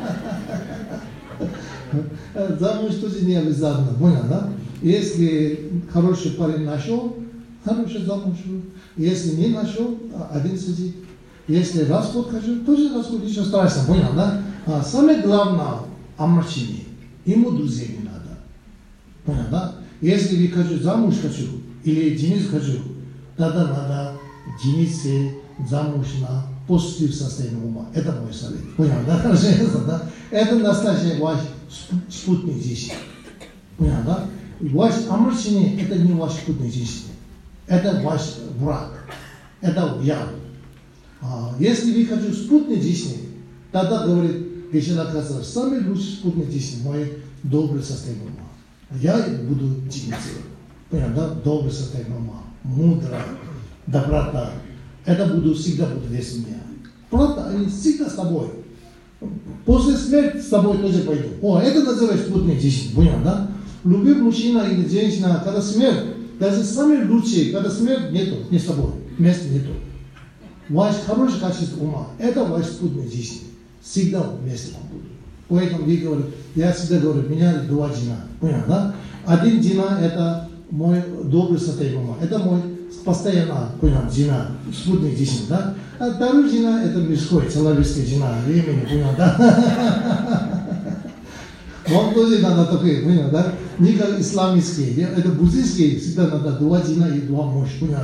S1: Замуж тоже не обязательно, понял, да? Если хороший парень нашел, хороший замуж. Если не нашел, один сидит. Если расход хочу, тоже расход, ничего страшного, понял, да? А самое главное, омрачение. Ему друзей не надо. Понял, да? Если вы хочу замуж хочу, или жениться хочу, тогда надо жениться замуж на позитив состояние ума. Это мой совет. Понял, да? Хорошо, да? Это настоящий ваш спутник жизни. Понял, да? Ваше омрачение – это не ваш спутник жизни. Это ваш враг. Это яд. А если вы хотите спутник жизни, тогда, говорит Гешена Касар, самый лучший спутник жизни – мой добрый состояние ума. Я буду жениться. Понял, да? Добрый состояние ума. Мудро. Доброта. Это буду всегда буду весь меня. Правда, они всегда с тобой. После смерти с тобой тоже пойду. О, это называется спутник жизни. Понял, да? Любой мужчина или женщина, когда смерть, даже самые лучшие, когда смерть нету, не с тобой, места нету. Ваш хорошее качество ума, это ваш спутник жизни. Всегда вместе буду. Поэтому вы говорите, я всегда говорю, меня два жена. Понял, да? Один жена это мой добрый состояние ума. Это мой постоянно, понял, жена, спутник жизни, да? А вторая жена это мирской, человеческая жена, времени, понял, да? Вам тоже надо такое, понял, да? Не как исламистские, это буддийские, всегда надо два жена и два мужа, понял, да?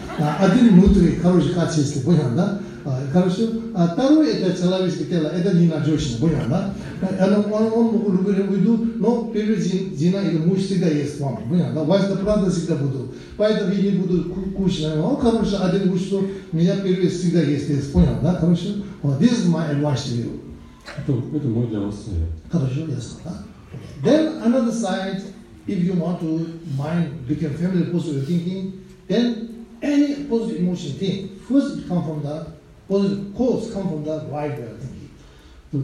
S1: Один внутри хороший качество, понял, да? Хорошо. А второй это человеческое тело, это не надежно, понял, да? Он, он, он любит уйду, но первый жена или муж всегда есть вам, понял, да? Важно правда всегда буду. Поэтому я не буду кушать. Он хорошо, один муж, что меня первый всегда есть, понял, да? Хорошо. This is my advice to you.
S2: Это, это мой для вас совет.
S1: Хорошо, ясно, да? Then another side, if you want to mind become family positive thinking, then any positive emotion thing, first it come from the positive cause, come from the right way of thinking.
S2: Так,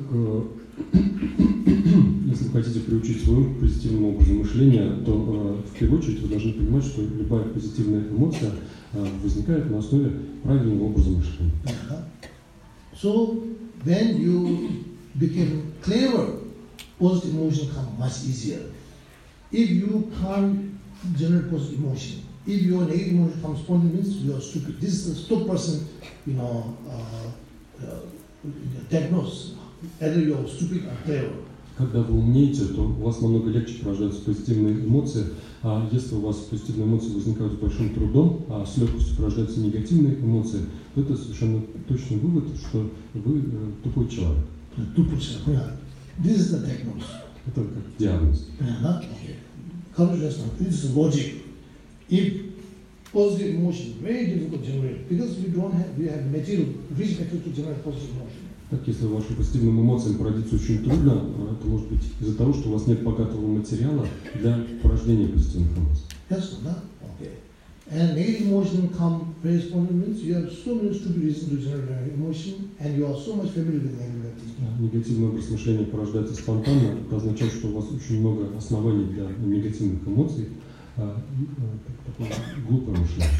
S2: если вы хотите приучить свой ум к позитивному образу мышления, то в первую очередь вы должны понимать, что любая позитивная эмоция возникает на основе правильного образа мышления.
S1: So when you become clever, positive emotion come much easier. If you can't generate positive emotion, if your negative emotion comes spontaneous, you are stupid. This is a stupid person, you know, uh, uh, diagnose either you are stupid or clever.
S2: Когда вы умнеете, то у вас намного легче порождаются позитивные эмоции, а если у вас позитивные эмоции возникают с большим трудом, а с легкостью порождаются негативные эмоции, то это совершенно точный вывод, что вы э, тупой человек.
S1: Тупой человек. This is the diagnosis.
S2: Это как диагноз.
S1: Yeah, okay. This is logic. If positive emotion very difficult to generate because we don't have we have material, rich material to generate positive emotion.
S2: Так, если вашим позитивным эмоциям породиться очень трудно, это может быть из-за того, что у вас нет богатого материала для порождения позитивных эмоций.
S1: Yes, да? Okay. And negative emotion come very spontaneous. You have so many stupid reasons to generate emotion, and you are so much familiar with negative thinking.
S2: Негативный образ мышления порождается спонтанно. Это означает, что у вас очень много оснований для негативных эмоций. Такое глупое мышление.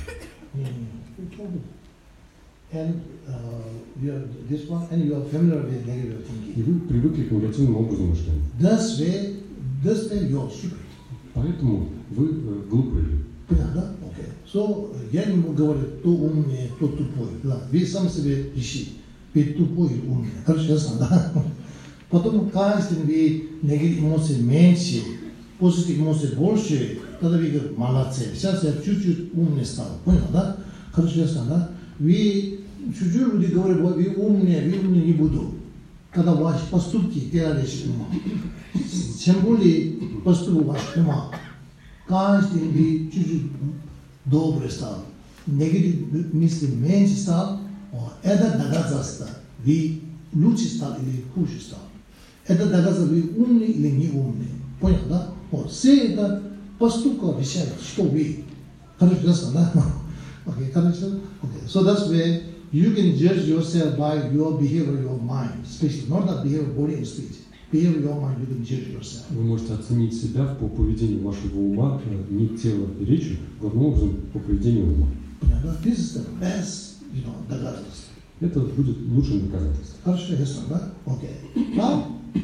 S1: And uh, you are this one, and you are familiar with negative thinking.
S2: И вы привыкли к негативному образу мышления.
S1: This way, this way you are stupid.
S2: Поэтому вы э, глупые люди.
S1: Понятно? Okay. So, я не могу говорить, кто умнее, кто тупой. Да. Вы сам себе решите, вы тупой или умный. Хорошо, ясно, да? Потом каждый вы негатив эмоции меньше, позитив эмоции больше, тогда вы говорите, молодцы. Сейчас я чуть-чуть умный стал. Понял, да? Хорошо, ясно, да? Вы чуть-чуть люди говорят, вы умные, вы умные не буду. Когда ваши поступки делались ума. Тем более поступок ваш ума. Каждый вы чуть-чуть добрый стал. Негатив мысли меньше стал. Это доказательство, вы лучше стал или хуже стал. Это доказательство, вы умный или не умный. Понял, да? Вот. Все это поступка решает, что вы. Хорошо, ясно, да? Okay, хорошо? Okay. So that's where you can judge yourself by your behavior, your mind, especially not the behavior of body and speech. Behavior of your mind, you can judge yourself.
S2: Вы можете оценить себя по поведению вашего ума, не тела и речи, главным образом по поведению ума.
S1: Yeah, this is the best, you know, доказательство.
S2: Это будет лучшим доказательством.
S1: Хорошо, ясно, да? Okay. Now,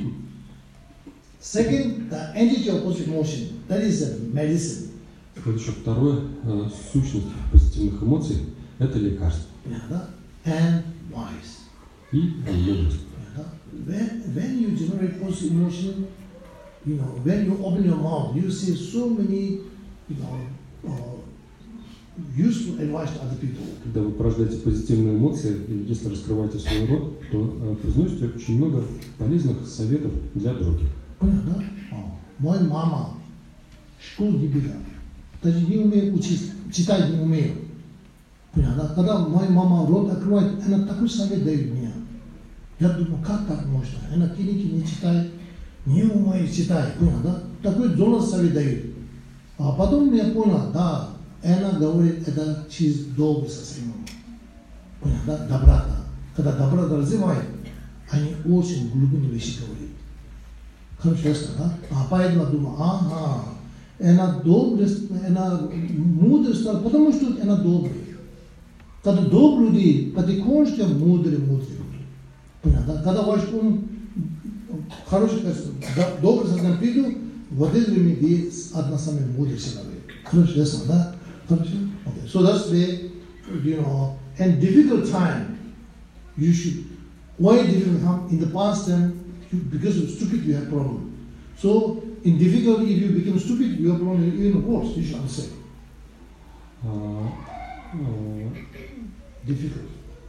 S1: second, the entity of positive emotion, that is a medicine.
S2: Вот еще второе, э, сущность позитивных эмоций – это лекарство.
S1: Yeah, and wise.
S2: И мудрость.
S1: Yeah, when, when you generate positive emotion, you know, when you open your mouth, you say so many, you know, uh, useful advice to other people.
S2: Когда вы порождаете позитивные эмоции, и если раскрываете свой рот, то э, произносите очень много полезных советов для других.
S1: Понятно? Моя мама школу не была. Даже не умею учить, читать не умею. Понятно? Когда моя мама рот открывает, она такой совет дает мне. Я думаю, как так можно? Она книги не читает, не умеет читать. Понятно? Такой дурной совет дает. А потом я понял, да, она говорит, это через добрый совсем. Понятно? Доброта. Когда доброта развивает, они очень глубинные вещи говорят. Хорошо, ясно, да? А поэтому я думаю, ага. Она добрая, она мудрая стала, потому что она добрая. Когда добрые люди, потихонечку мудрые, мудрые. Понятно? Когда ваш ум хороший, добрый сознание приду, вот это время вы одна самая мудрая человек. Хорошо, ясно, да? Хорошо? Okay. So that's the, you know, in difficult time, you should, why difficult time? In the past time, you, because of stupid, you have problem. So, in difficulty, if you become stupid, your problem is even worse, you should say. difficult.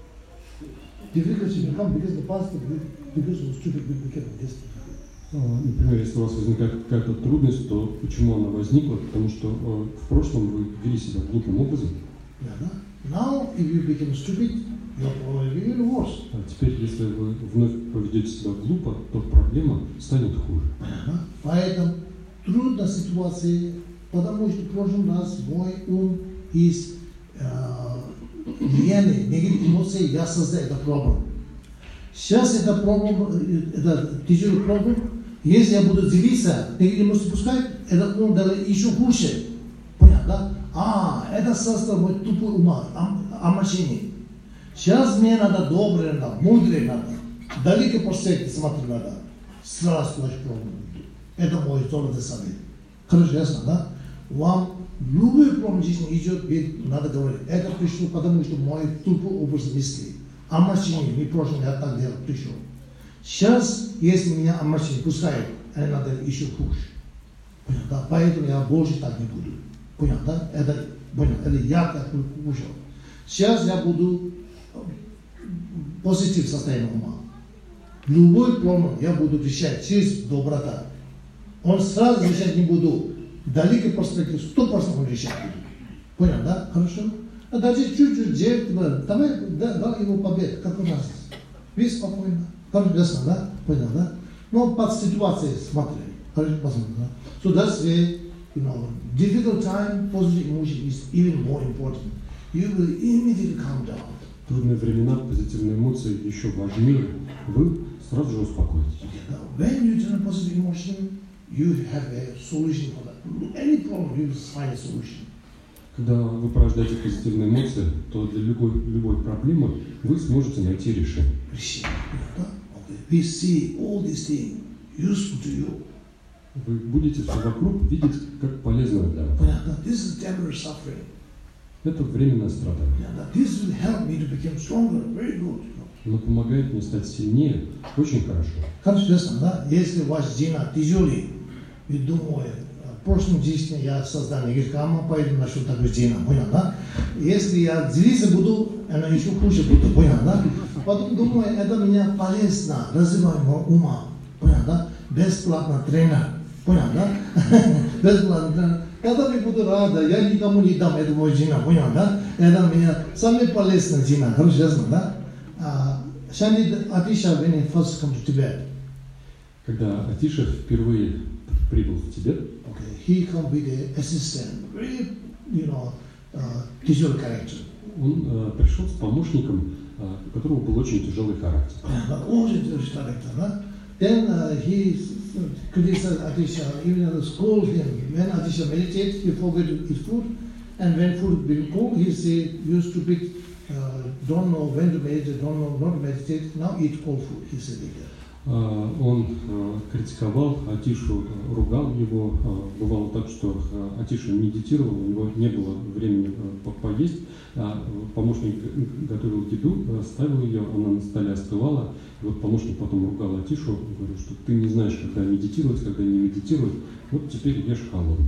S1: Difficulty become because the past, because of stupid people became this difficult.
S2: Например, если у вас возникает какая-то трудность, то почему она возникла? Потому что в прошлом вы вели себя глупым образом.
S1: Yeah, now, if you become stupid, your problem will be even worse.
S2: А теперь, если вы вновь поведете себя глупо, то проблема станет хуже.
S1: Yeah, поэтому трудная ситуация, потому что в прошлом раз мой ум из влияния, негативных эмоций, я создал эту проблему. Сейчас это проблема, это тяжелый проблем. Если я буду делиться, негативные эмоции пускать, это ум даже еще хуже. Понятно, да? А, это состав мой тупой ума, омрачение. Сейчас мне надо доброе, надо, мудрое надо. Далеко посмотреть, смотреть надо. Сразу наш проблем. Это мой золотой совет. Хорошо, ясно, да? Вам любой проблем в жизни идет, ведь надо говорить. Это пришло, потому что мой тупой образ мысли. Омрачение, не прошлом я так делал, пришел. Сейчас, если меня омрачение пускают, это надо еще хуже. Понятно, да? Поэтому я больше так не буду. Понятно, да? Это, понятно, это я так кушал. Сейчас я буду позитив состояние ума. Любой проблем я буду решать через доброта. Он сразу решать не буду. Далеко перспективе сто процентов он решать будет. Понятно, да? Хорошо? А даже чуть-чуть делать, давай, да, да, его побед, как у нас. Весь спокойно. Хорошо, ясно, да? Понятно, да? Но под ситуацией смотри. Хорошо, посмотрим, да? So that's why, you know, difficult time, positive emotion is even more important. You will immediately calm down.
S2: В трудные времена позитивные эмоции еще важнее. Вы сразу же успокоитесь.
S1: When you turn positive emotion, you have a solution for that. Any problem, you will find a solution.
S2: Когда вы порождаете позитивные эмоции, то для любой, любой проблемы вы сможете найти решение.
S1: We see all these things useful to you.
S2: Вы будете все вокруг видеть как полезное для вас.
S1: This is temporary suffering.
S2: Это временное страдание.
S1: This will help me to become stronger. Very good.
S2: Но помогает мне стать сильнее. Очень хорошо.
S1: Хорошо, ясно, да? Если ваш жена тяжелый, вы думаете, в прошлом жизни я создал негативную, поэтому нашел такую жену, понял, да? Если я злиться буду, она еще хуже будет, понял, да? Потом думаю, это меня полезно, развивает моего ума, понял, да? Бесплатно тренер, понял, да? Бесплатно тренер. Тогда я буду рада, я никому не дам эту мою жену, понял, да? Это меня самая полезная жена, хорошо, ясно, да? Shani Atisha, when he first come to Tibet,
S2: когда Атиша впервые прибыл в Тибет,
S1: okay, he come with an assistant, very, you know, uh, tisular character.
S2: Он uh, пришел с помощником, uh, у которого был очень тяжелый характер.
S1: Yeah, очень тяжелый характер, да? Then uh, he criticized Atisha, even scolded him. When Atisha meditated, he forgot to eat food, and when food became cold, he said, "You stupid, uh, don't know when to meditate, don't know not to meditate. Now eat cold food." He said it.
S2: Uh, он uh, критиковал Атишу, uh, ругал его. Uh, бывало так, что uh, Атиша медитировал, у него не было времени uh, поесть. Uh, помощник готовил еду, uh, ставил ее, она на столе остывала. И вот помощник потом ругал Атишу, говорил, что ты не знаешь, когда медитировать, когда не медитировать. Вот теперь ешь холодный.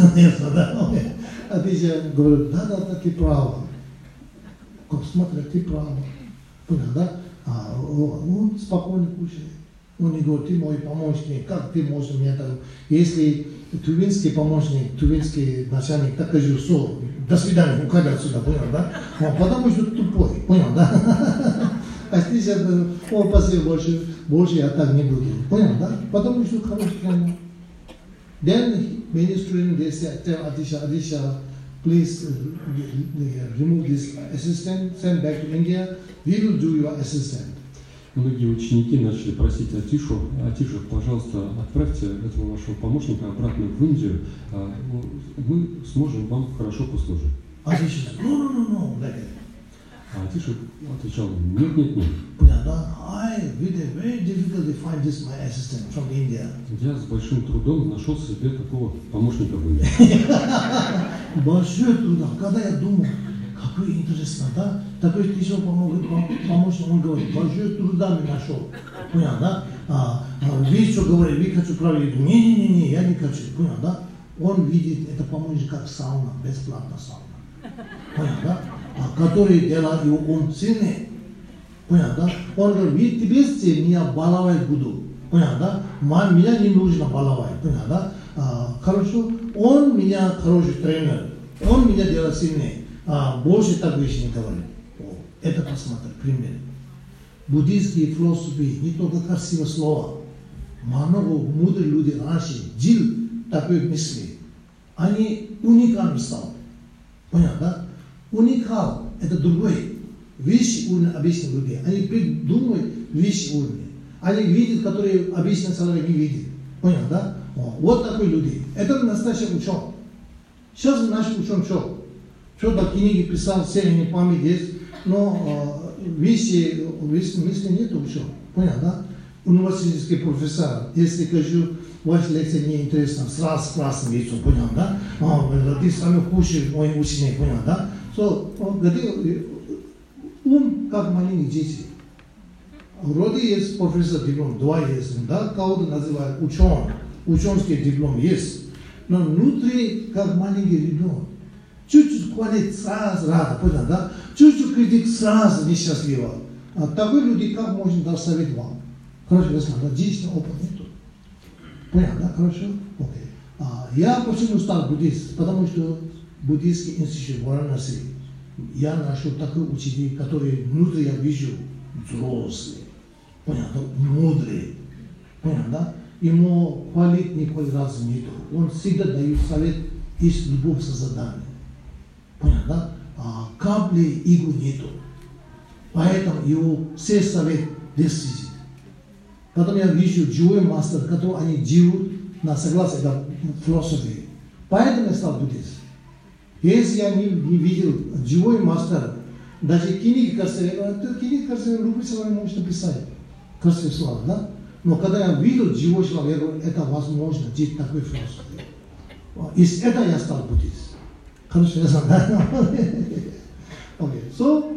S1: Атиша говорит, да, да, ты прав. Смотри, ты прав. Понял, да? А он спокойно кушает. Он не говорит, ты мой помощник, как ты можешь мне там... Если тувинский помощник, тувинский начальник, так скажу, все, до свидания, уходи отсюда, понял, да? Он, потому что тупой, понял, да? А здесь я говорю, о, спасибо, больше, больше я так не буду, понял, да? Потому что хороший помощник. Then, many students, they say, tell Atisha, Atisha, please uh, remove this assistant, send back to India, we will do your assistant.
S2: Многие ученики начали просить Атишу, Атиша, пожалуйста, отправьте этого вашего помощника обратно в Индию, мы сможем вам хорошо послужить.
S1: Атиша, no, no, no, no, like that.
S2: А Атиша отвечал, нет, нет, нет.
S1: I very difficult to find this my assistant from India.
S2: Я с большим трудом нашел себе такого помощника в Индии.
S1: Большой трудом, когда я думал, какой интересно, да? Такой тяжелый помощник, он говорит, большой трудами нашел. Понял, да? А, а, вы что говорите, вы хочу править? Не-не-не, я не хочу. Понял, да? Он видит это помощник как сауна, бесплатно сауна. Понял, да? который делает его ум сильный. Понятно, да? Он говорит, вы тебе меня баловать буду. Понятно, да? Меня не нужно баловать. Понятно, да? А, хорошо, он меня хороший тренер, он меня делает сильнее. А, больше так вещи не говорит. Это посмотри, пример. Буддийские философии не только красивое слово. Много мудрые люди раньше жил такой мысли. Они уникальны стали. Понятно, да? Уникал – это другой. Вещи уровня обычных людей. Они придумывают вещи уровня. Они видят, которые обычный человек не видит. Понятно, да? О, вот такие люди. Это настоящий ученый. Сейчас наш ученый что? Что-то книги писал, все не память есть, но э, вещи, мысли нет ученого. Понятно, да? Университетский профессор, если скажу, ваша лекция не интересна, сразу с красным лицом, понятно, да? А, ты самый худший мой ученик, понятно, да? So, ум как маленькие дети. Вроде есть профессор диплом, два есть, да? Кого-то называют ученый, ученский диплом есть. Но внутри как маленький ребенок. Чуть-чуть хвалит сразу рада, понятно, да? Чуть-чуть критик сразу несчастливо. А такие люди как можно дать совет вам? Хорошо, я смотрю, жизненный опыт нету. Понятно, да? Хорошо? Окей. А, я почему стал буддист? Потому что буддийский институт в Варанаси, я нашел такие учителей, которые внутри я вижу взрослые, понятно, мудрые. Понятно, да? Ему хвалить никакой разу нету. Он всегда дает совет из любого созидания. Понятно, да? А, капли игу нету. Поэтому его все совет действует. Потом я вижу живой мастер, который они делают на согласие философии. Поэтому я стал буддист. Если я не, не видел живой мастер, даже книги красивые, книги красивые, любой человек может написать красивые слова, да? Но когда я видел живой человек, я говорю, это возможно, жить такой философии. Из этого я стал буддист. Хорошо, я знаю, да? Okay, so,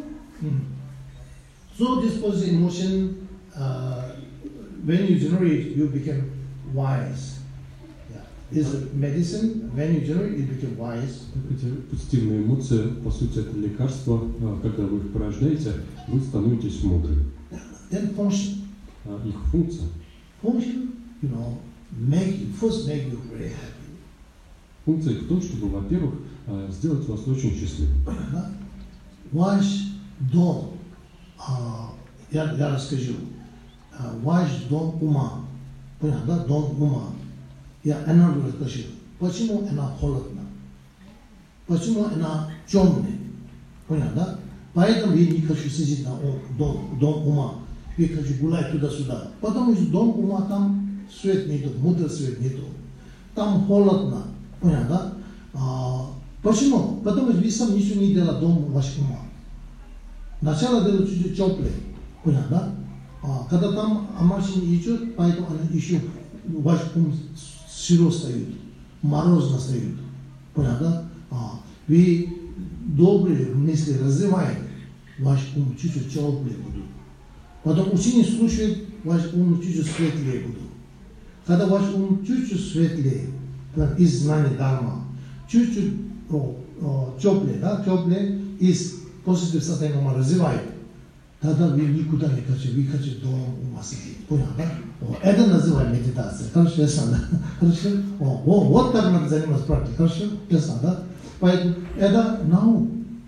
S1: so this was emotion. Uh, when you generate, you become wise. Yeah. Is medicine, when you generate, it become wise.
S2: Эти позитивные эмоции, по сути, это лекарства. Когда вы их порождаете, вы становитесь мудрым.
S1: Then function.
S2: Их функция.
S1: Function, you know, make you, first make you very happy.
S2: Функция в том, чтобы, во-первых, сделать вас очень счастливым.
S1: Ваш дом, я, я расскажу, ваш дом ума, понятно, да? Дом ума. Я энергию расскажу. Почему она холодна? Почему она темная? Понятно, да? Поэтому я не хочу сидеть на дом, дом ума. Я хочу гулять туда-сюда. Потому что дом ума там свет нету, мудрый свет нету. Там холодно. Понятно, да? А, почему? Потому что вы сам ничего не делаете дом ваш ума. Сначала делают чуть-чуть теплее. Понятно, да? А, когда там машина идет, поэтому она еще ваш ум сыро стоит, морозно стоит. Понятно, да? А, вы добрые мысли развиваете, ваш ум чуть-чуть теплее будет. Потом ученик слушает, ваш ум чуть-чуть светлее будет. Когда ваш ум чуть-чуть светлее, из знаний дарма, чуть-чуть теплее, да, теплее, из позитивного состояния развивает, тогда вы никуда не хотите, вы хотите дома ума сидеть. Понятно, да? О, это называется медитация. Хорошо, ясно, да? Хорошо? О, о, вот так надо заниматься практикой. Хорошо? Ясно, да? Поэтому это наука.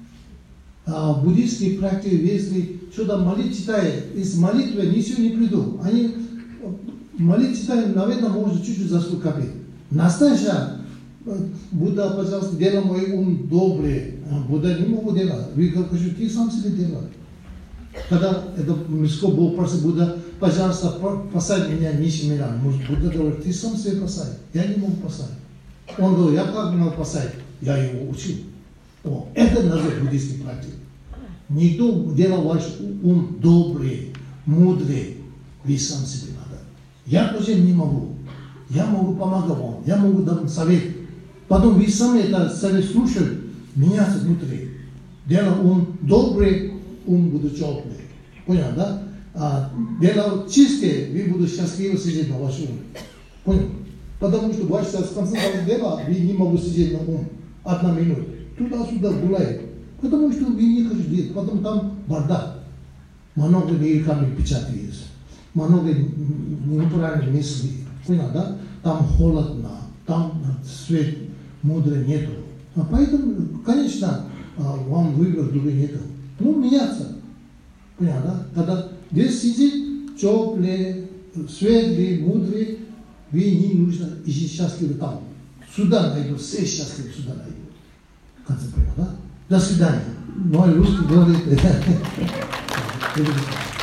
S1: А, буддийские практики, если что-то молитва читает, из молитвы ничего не приду. Они молитву читают, наверное, может чуть-чуть заслуг копить. Настоящая Будда, пожалуйста, делай мой ум добрый. Будда не могу делать. Вы говорите, ты сам себе делай. Когда это мирской Бог просит Будда, пожалуйста, посадь меня ниже меня. Может, Будда говорит, ты сам себе посадь. Я не могу посадить. Он говорит, я как могу посадить? Я его учил. О, это называется буддийский практик. Никто делал ваш ум добрый, мудрый. Вы сам себе надо. Я тоже не могу. Я могу помогать вам. Я могу дать совет. Потом вы сами это совет слушают, меняться внутри. Дело ум добрый, ум будет теплый. Понял, да? А, дело чистое, вы будете счастливы сидеть на вашем уме. Понял? Потому что ваше концентрация дела, вы не могут сидеть на ум одна минута. Туда-сюда гуляет. Потому что вы не хотите, потом там бардак. Много нереками печати есть. Много неправильных мыслей. Понял, да? Там холодно, там свет мудрый нету. А поэтому, конечно, вам выбор другой нету. Ну, меняться. Понял, да? Когда здесь сидит теплый, светлый, мудрый, вы не нужно идти счастливы там. Сюда найду, все счастливы сюда найду. В конце понял, да? До свидания. Мой русский говорит.